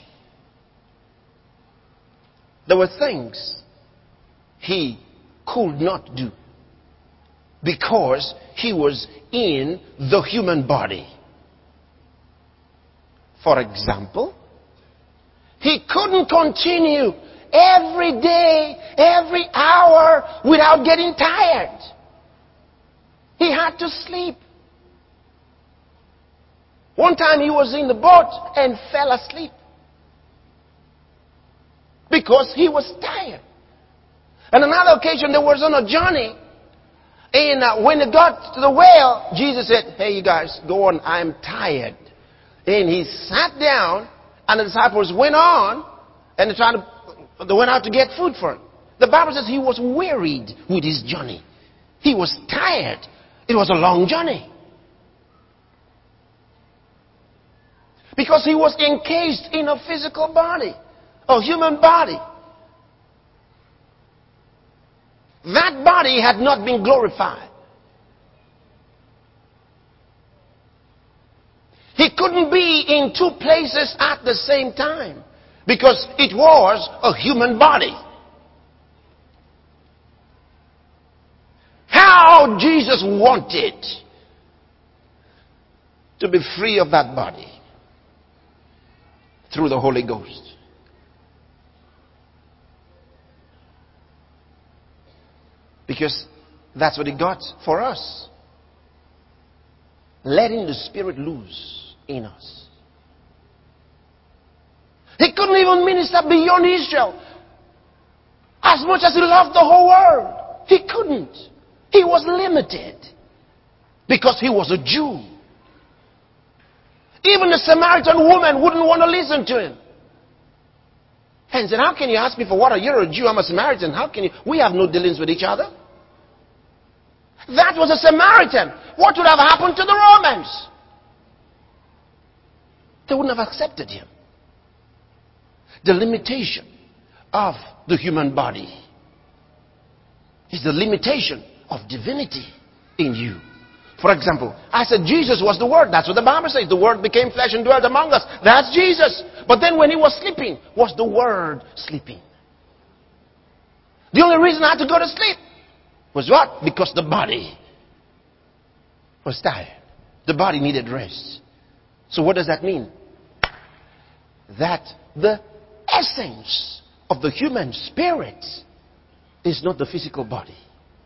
there were things he could not do because he was in the human body. For example, he couldn't continue every day, every hour without getting tired. He had to sleep. One time he was in the boat and fell asleep because he was tired. On another occasion, there was on a journey, and uh, when they got to the well, Jesus said, hey, you guys, go on, I'm tired. And he sat down, and the disciples went on, and they tried to, they went out to get food for him. The Bible says he was wearied with his journey. He was tired. It was a long journey. Because he was encased in a physical body, a human body. That body had not been glorified. He couldn't be in two places at the same time because it was a human body. How Jesus wanted to be free of that body through the Holy Ghost. Because that's what he got for us. Letting the Spirit loose in us. He couldn't even minister beyond Israel. As much as he loved the whole world, he couldn't. He was limited because he was a Jew. Even the Samaritan woman wouldn't want to listen to him. And said, how can you ask me for water? You're a Jew, I'm a Samaritan. How can you? We have no dealings with each other. That was a Samaritan. What would have happened to the Romans? They wouldn't have accepted him. The limitation of the human body is the limitation of divinity in you. For example, I said Jesus was the Word. That's what the Bible says. The Word became flesh and dwelt among us. That's Jesus. But then when he was sleeping, was the Word sleeping? The only reason I had to go to sleep was what? Because the body was tired. The body needed rest. So what does that mean? That the essence of the human spirit is not the physical body.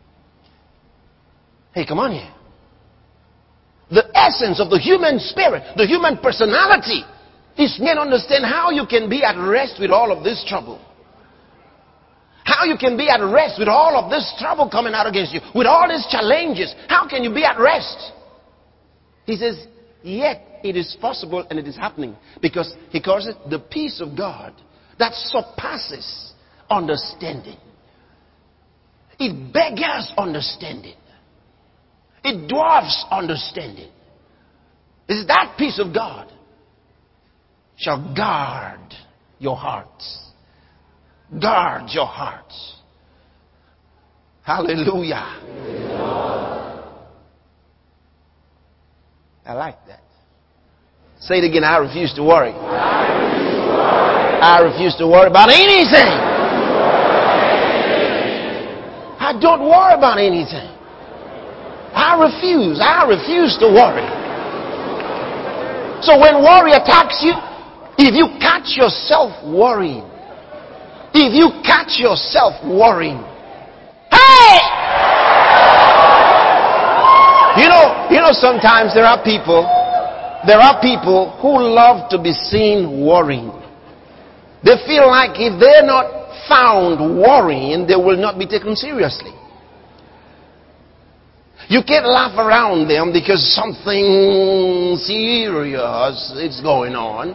Hey, come on here. The essence of the human spirit, the human personality, is men understand how you can be at rest with all of this trouble. How you can be at rest with all of this trouble coming out against you, with all these challenges. How can you be at rest? He says, yet it is possible and it is happening. Because he calls it the peace of God that surpasses understanding. It beggars understanding. It dwarfs understanding. It's that peace of God shall guard your hearts. Guard your hearts. Hallelujah. I like that. Say it again. I refuse to worry. I refuse to worry about anything. I don't worry about anything. I refuse. I refuse to worry. So when worry attacks you, if you catch yourself worrying, if you catch yourself worrying, hey! You know, you know, sometimes there are people, there are people who love to be seen worrying. They feel like if they're not found worrying, they will not be taken seriously. You can't laugh around them because something serious is going on.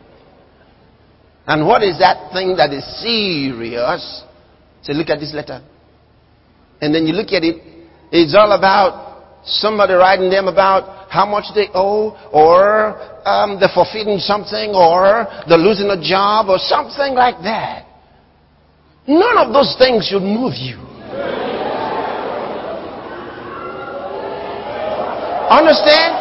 And what is that thing that is serious? Say, look at this letter. And then you look at it. It's all about somebody writing them about how much they owe, or um, they're forfeiting something, or they're losing a job, or something like that. None of those things should move you. Understand?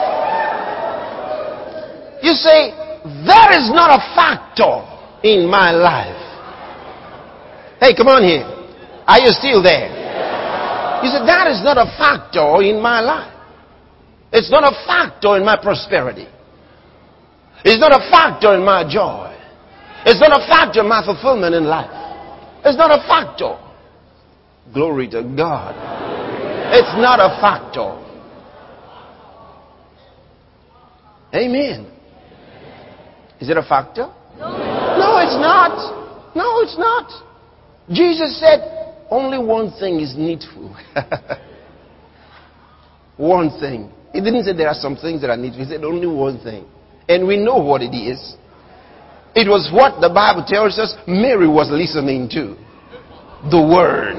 You say, that is not a factor in my life. Hey, come on here. Are you still there? You said, that is not a factor in my life. It's not a factor in my prosperity. It's not a factor in my joy. It's not a factor in my fulfillment in life. It's not a factor. Glory to God. It's not a factor. Amen. Is it a factor? No, it's not. No, it's not. Jesus said, only one thing is needful. One thing. He didn't say there are some things that are needful. He said only one thing. And we know what it is. It was what the Bible tells us Mary was listening to. The Word.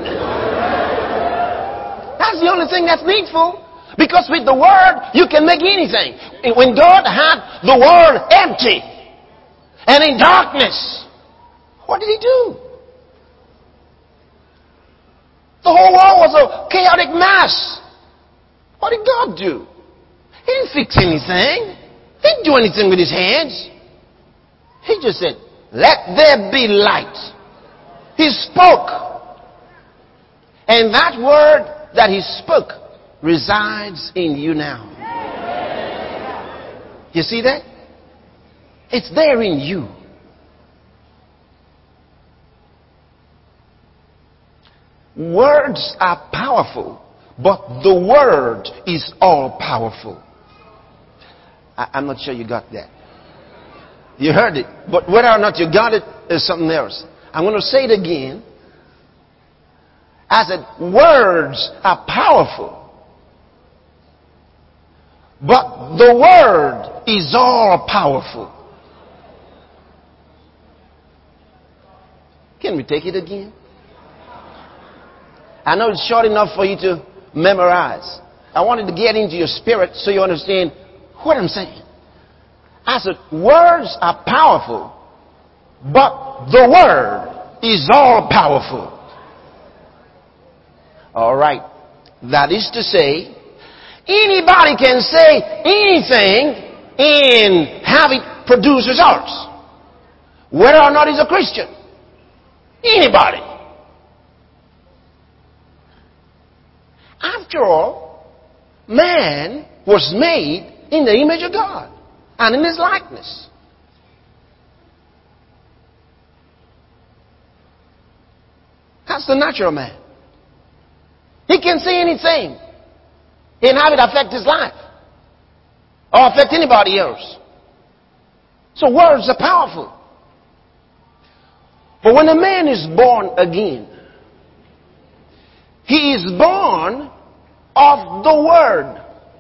That's the only thing that's needful. Because with the Word, you can make anything. When God had the world empty and in darkness, what did He do? The whole world was a chaotic mess. What did God do? He didn't fix anything. He didn't do anything with His hands. He just said, let there be light. He spoke. And that word that He spoke resides in you now. You see that? It's there in you. Words are powerful, but the Word is all powerful. I, I'm not sure you got that. You heard it, but whether or not you got it is something else. I'm going to say it again. I said, words are powerful, but the Word is all powerful. Can we take it again? I know it's short enough for you to memorize. I wanted to get into your spirit so you understand what I'm saying. I said, words are powerful, but the Word is all powerful. All right. That is to say, anybody can say anything and have it produce results. Whether or not he's a Christian. Anybody. After all, man was made in the image of God and in His likeness. That's the natural man. He can say anything and have it affect his life or affect anybody else. So words are powerful. But when a man is born again, he is born of the Word.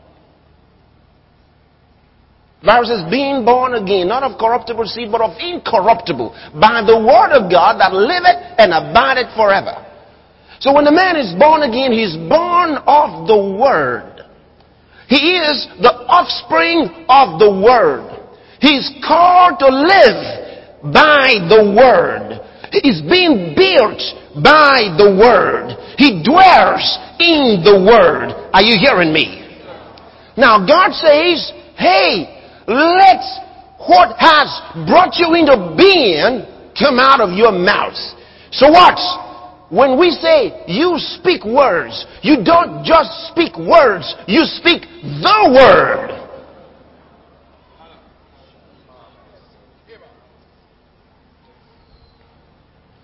The Bible says, being born again, not of corruptible seed, but of incorruptible, by the Word of God that liveth and abideth forever. So when a man is born again, he is born of the Word. He is the offspring of the Word. He is called to live by the Word. He is being built by the Word. He dwells in the Word. Are you hearing me? Now God says, hey, let what has brought you into being come out of your mouth. So what? When we say you speak words, you don't just speak words, you speak the Word.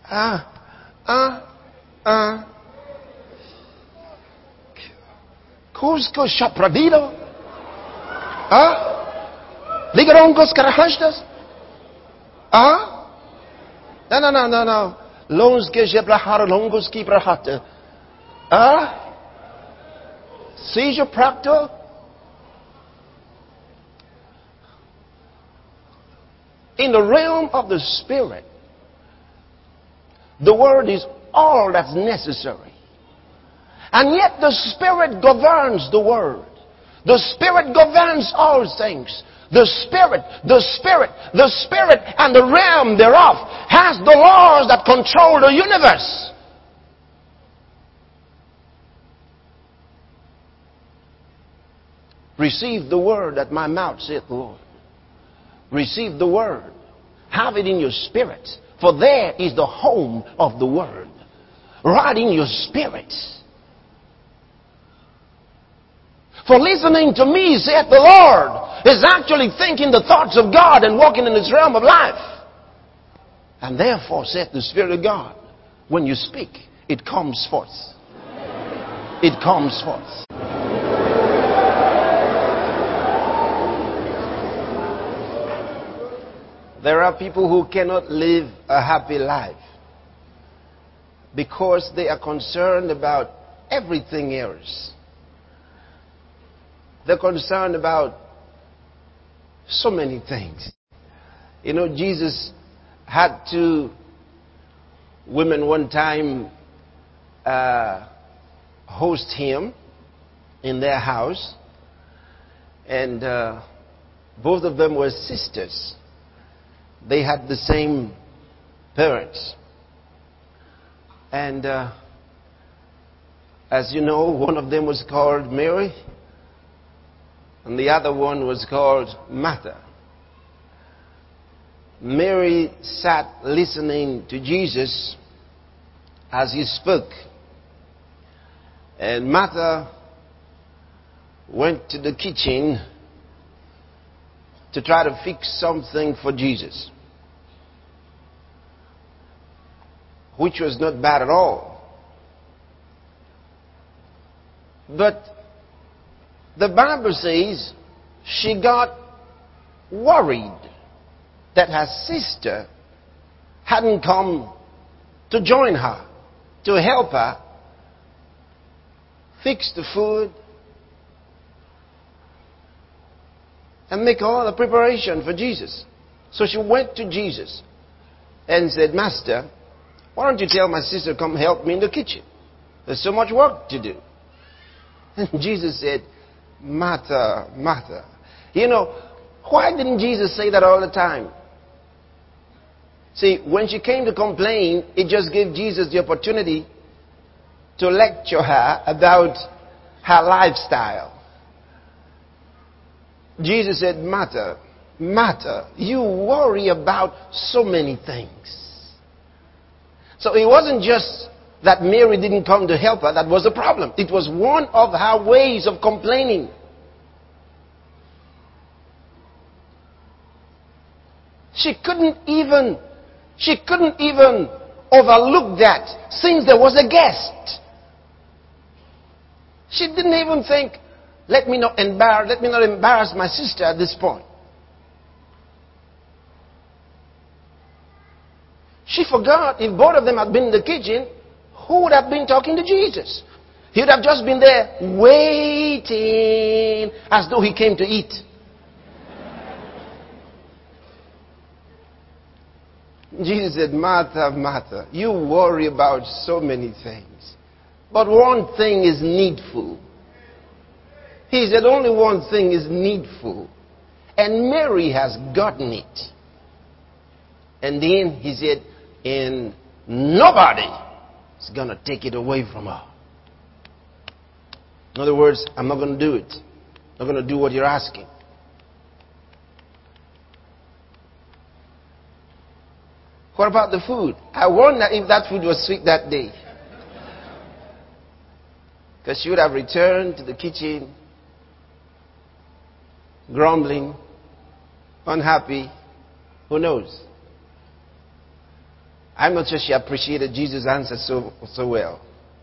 Ah, ah, ah. Cusco Chapradido? Ah? Ligarongos Karahashtas? Ah? No, no, no, no, no. Lons que Jebrahara Longos ki Brahata. Ah? Seizure Proctor? In the realm of the Spirit, the Word is all that's necessary. And yet the Spirit governs the Word. The Spirit governs all things. The Spirit, the Spirit, the Spirit and the realm thereof has the laws that control the universe. Receive the Word at my mouth, saith the Lord. Receive the Word. Have it in your spirit. For there is the home of the Word. Right in your spirit. For listening to me, saith the Lord, is actually thinking the thoughts of God and walking in His realm of life. And therefore, saith the Spirit of God, when you speak, it comes forth. It comes forth. There are people who cannot live a happy life because they are concerned about everything else. They're concerned about so many things. You know, Jesus had two women one time uh, host Him in their house. And uh, both of them were sisters. They had the same parents. And uh, as you know, one of them was called Mary, and the other one was called Martha. Mary sat listening to Jesus as He spoke. And Martha went to the kitchen to try to fix something for Jesus, which was not bad at all. But the Bible says she got worried that her sister hadn't come to join her, to help her fix the food and make all the preparation for Jesus. So she went to Jesus and said, Master, why don't you tell my sister to come help me in the kitchen? There's so much work to do. And Jesus said, Martha, Martha. You know, why didn't Jesus say that all the time? See, when she came to complain, it just gave Jesus the opportunity to lecture her about her lifestyle. Jesus said, Martha, Martha, you worry about so many things. So it wasn't just that Mary didn't come to help her that was the problem. It was one of her ways of complaining. She couldn't even, she couldn't even overlook that since there was a guest. She didn't even think, let me not embarrass, let me not embarrass my sister at this point. She forgot if both of them had been in the kitchen, who would have been talking to Jesus? He would have just been there waiting as though He came to eat. Jesus said, Martha, Martha, you worry about so many things, but one thing is needful. He said only one thing is needful, and Mary has gotten it. And then He said, and nobody is going to take it away from her. In other words, I'm not going to do it. I'm not going to do what you're asking. What about the food? I wonder if that food was sweet that day. Because she would have returned to the kitchen grumbling, unhappy, who knows? I'm not sure she appreciated Jesus' answer so, so well.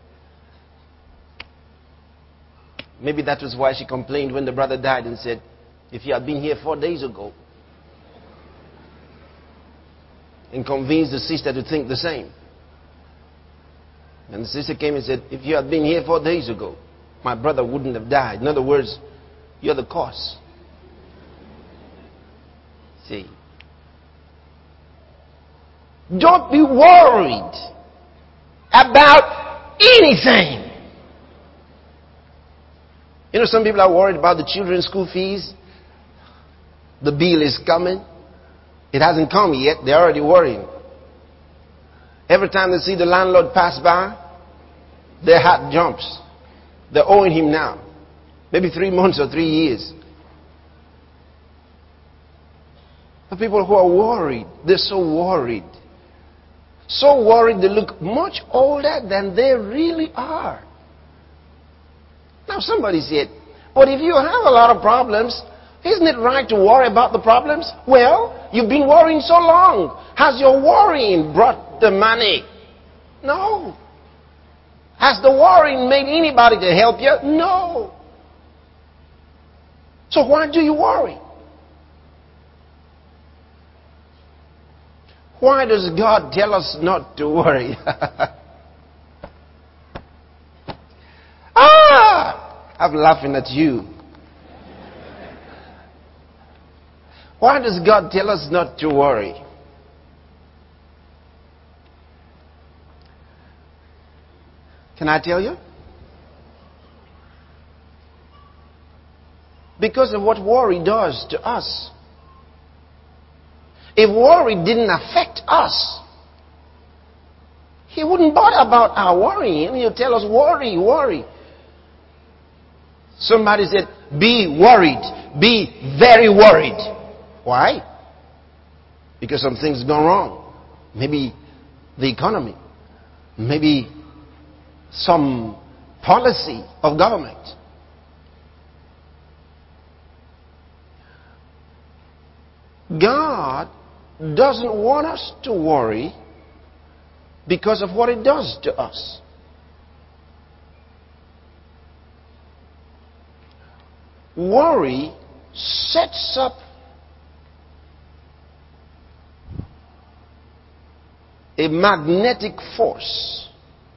Maybe that was why she complained when the brother died and said, if you had been here four days ago, and convinced the sister to think the same. And the sister came and said, if you had been here four days ago, my brother wouldn't have died. In other words, you're the cause. See. Don't be worried about anything. You know, some people are worried about the children's school fees. The bill is coming. It hasn't come yet. They're already worrying. Every time they see the landlord pass by, their heart jumps. They're owing him now. Maybe three months or three years. The people who are worried, they're so worried. So worried they look much older than they really are. Now somebody said, but if you have a lot of problems, isn't it right to worry about the problems? Well, you've been worrying so long. Has your worrying brought the money? No. Has the worrying made anybody to help you? No. So why do you worry? Why does God tell us not to worry? ah! I'm laughing at you. Why does God tell us not to worry? Can I tell you? Because of what worry does to us. If worry didn't affect us, He wouldn't bother about our worrying. He'll tell us, worry, worry. Somebody said, be worried. Be very worried. Why? Because some things gone wrong. Maybe the economy. Maybe some policy of government. God doesn't want us to worry because of what it does to us. Worry sets up a magnetic force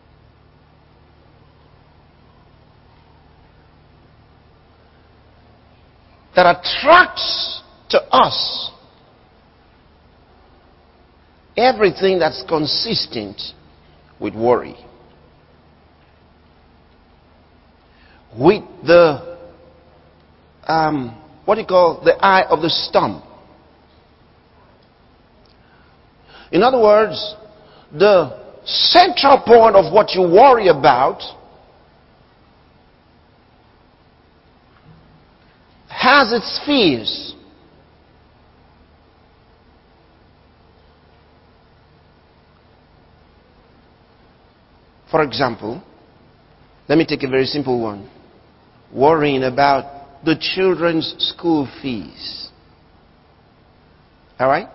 that attracts to us everything that's consistent with worry. With the, um, what do you call, the eye of the storm. In other words, the central point of what you worry about has its fears. For example, let me take a very simple one. Worrying about the children's school fees. All right?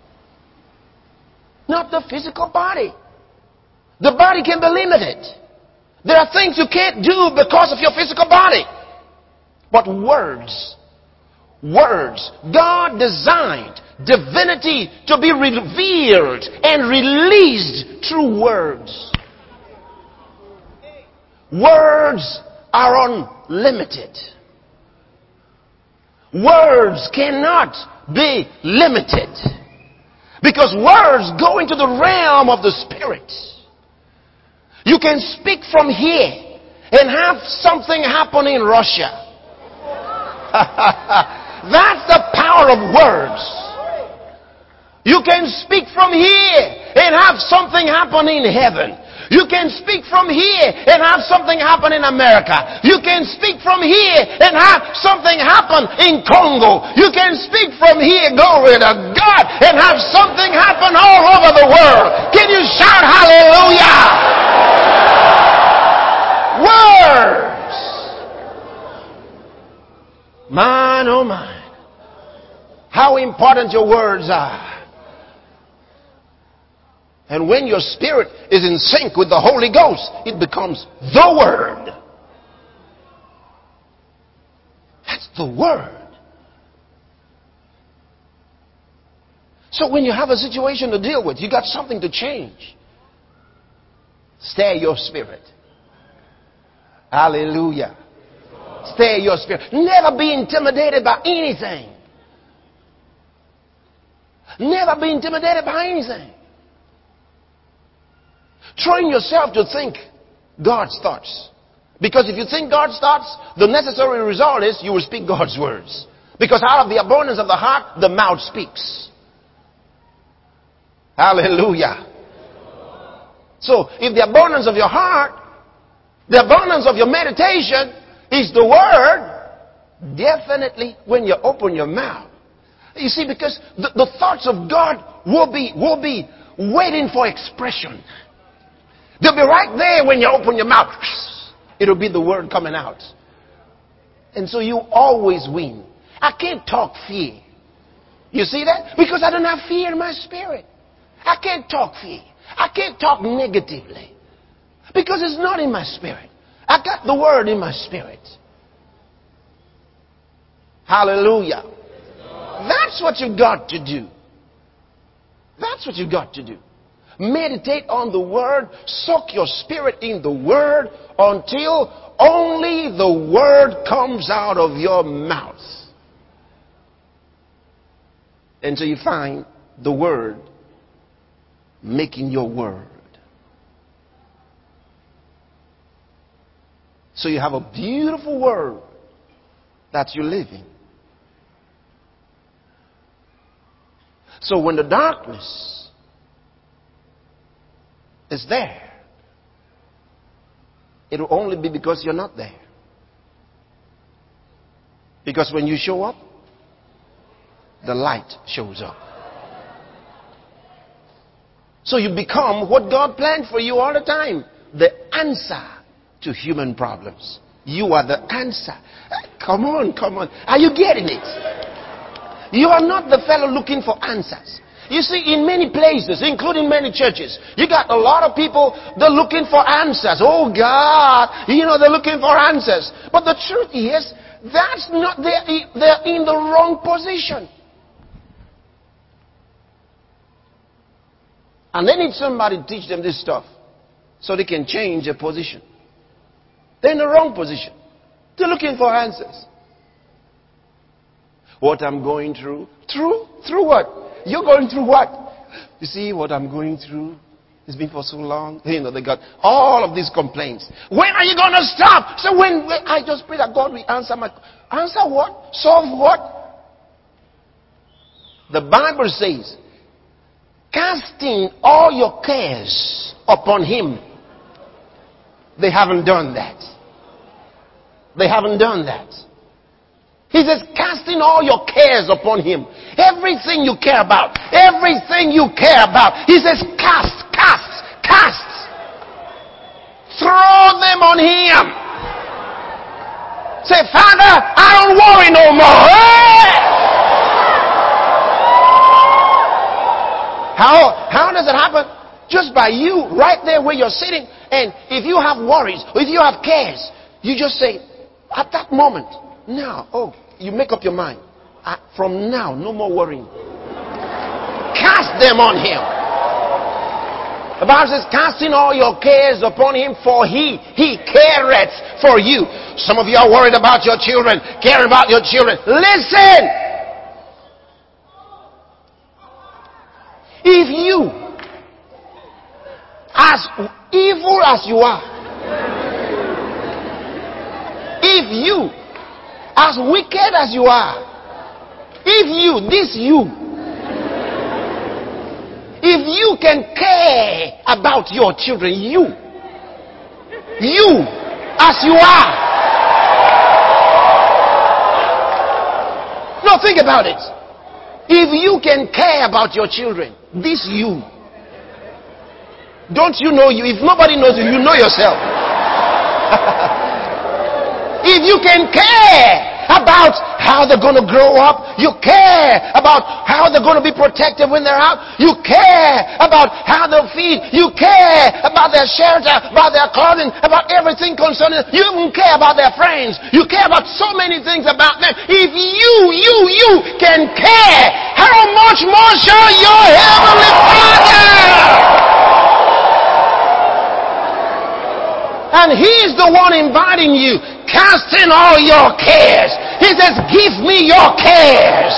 Not the physical body. The body can be limited. There are things you can't do because of your physical body. But words, words, God designed divinity to be revealed and released through words. Words are unlimited. Words cannot be limited. Because words go into the realm of the Spirit. You can speak from here and have something happen in Russia. That's the power of words. You can speak from here and have something happen in heaven. You can speak from here and have something happen in America. You can speak from here and have something happen in Congo. You can speak from here, glory to God, and have something happen all over the world. Can you shout hallelujah? Words. Man, oh man. How important your words are. And when your spirit is in sync with the Holy Ghost, it becomes the Word. That's the Word. So when you have a situation to deal with, you got something to change. Stay your spirit. Hallelujah. Stay your spirit. Never be intimidated by anything. Never be intimidated by anything. Train yourself to think God's thoughts. Because if you think God's thoughts, the necessary result is you will speak God's words. Because out of the abundance of the heart, the mouth speaks. Hallelujah. So, if the abundance of your heart, the abundance of your meditation is the Word, definitely when you open your mouth. You see, because the, the thoughts of God will be, will be waiting for expression. They'll be right there when you open your mouth. It'll be the Word coming out. And so you always win. I can't talk fear. You see that? Because I don't have fear in my spirit. I can't talk fear. I can't talk negatively. Because it's not in my spirit. I got the Word in my spirit. Hallelujah. That's what you got to do. That's what you got to do. Meditate on the Word. Soak your spirit in the Word until only the Word comes out of your mouth. Until you find the Word making your word. So you have a beautiful word that you're living. So when the darkness is there, it'll only be because you're not there. Because when you show up, the light shows up. So you become what God planned for you all the time. The answer to human problems. You are the answer. Come on, come on. Are you getting it? You are not the fellow looking for answers. You see, in many places, including many churches, you got a lot of people, they're looking for answers. Oh God, you know, they're looking for answers. But the truth is, that's not, they're, they're in the wrong position. And they need somebody to teach them this stuff so they can change their position. They're in the wrong position. They're looking for answers. What I'm going through. Through? Through what? You're going through what? You see what I'm going through? It's been for so long. You know, they got all of these complaints. When are you going to stop? So when, when I just pray that God will answer my... Answer what? Solve what? The Bible says, casting all your cares upon Him. They haven't done that. They haven't done that. He says, casting all your cares upon Him. Everything you care about. Everything you care about. He says, cast, cast, cast. Throw them on Him. Say, Father, I don't worry no more. Hey! How, how does it happen? Just by you right there where you're sitting. And if you have worries, or if you have cares, you just say, at that moment, now, oh, you make up your mind. Uh, from now, no more worrying. Cast them on Him. The Bible says, casting all your cares upon Him, for He, He careth for you. Some of you are worried about your children, caring about your children. Listen! If you, as evil as you are, if you, as wicked as you are, if you, this you, if you can care about your children, you, you, as you are. No, think about it. If you can care about your children, this you. Don't you know you? If nobody knows you, you know yourself. If you can care about how they're going to grow up. You care about how they're going to be protected when they're out. You care about how they'll feed. You care about their shelter, about their clothing, about everything concerning them. You even care about their friends. You care about so many things about them. If you, you, you can care, how much more shall your heavenly Father? And He's the one inviting you, casting all your cares. He says, give me your cares.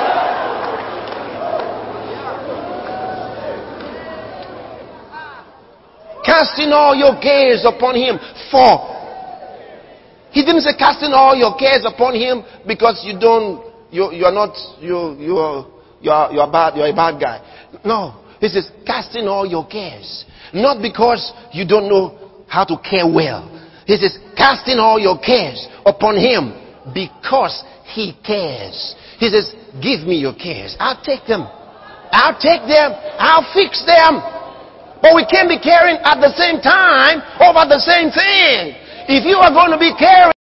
Casting all your cares upon Him. For He didn't say casting all your cares upon Him because you don't, you, you're not, you, you're, you're, you're bad, you're a bad guy. No. He says, casting all your cares. Not because you don't know how to care well. He says, casting all your cares upon Him because He cares. He says, give me your cares. I'll take them. I'll take them. I'll fix them. But we can't be caring at the same time over the same thing. If you are going to be caring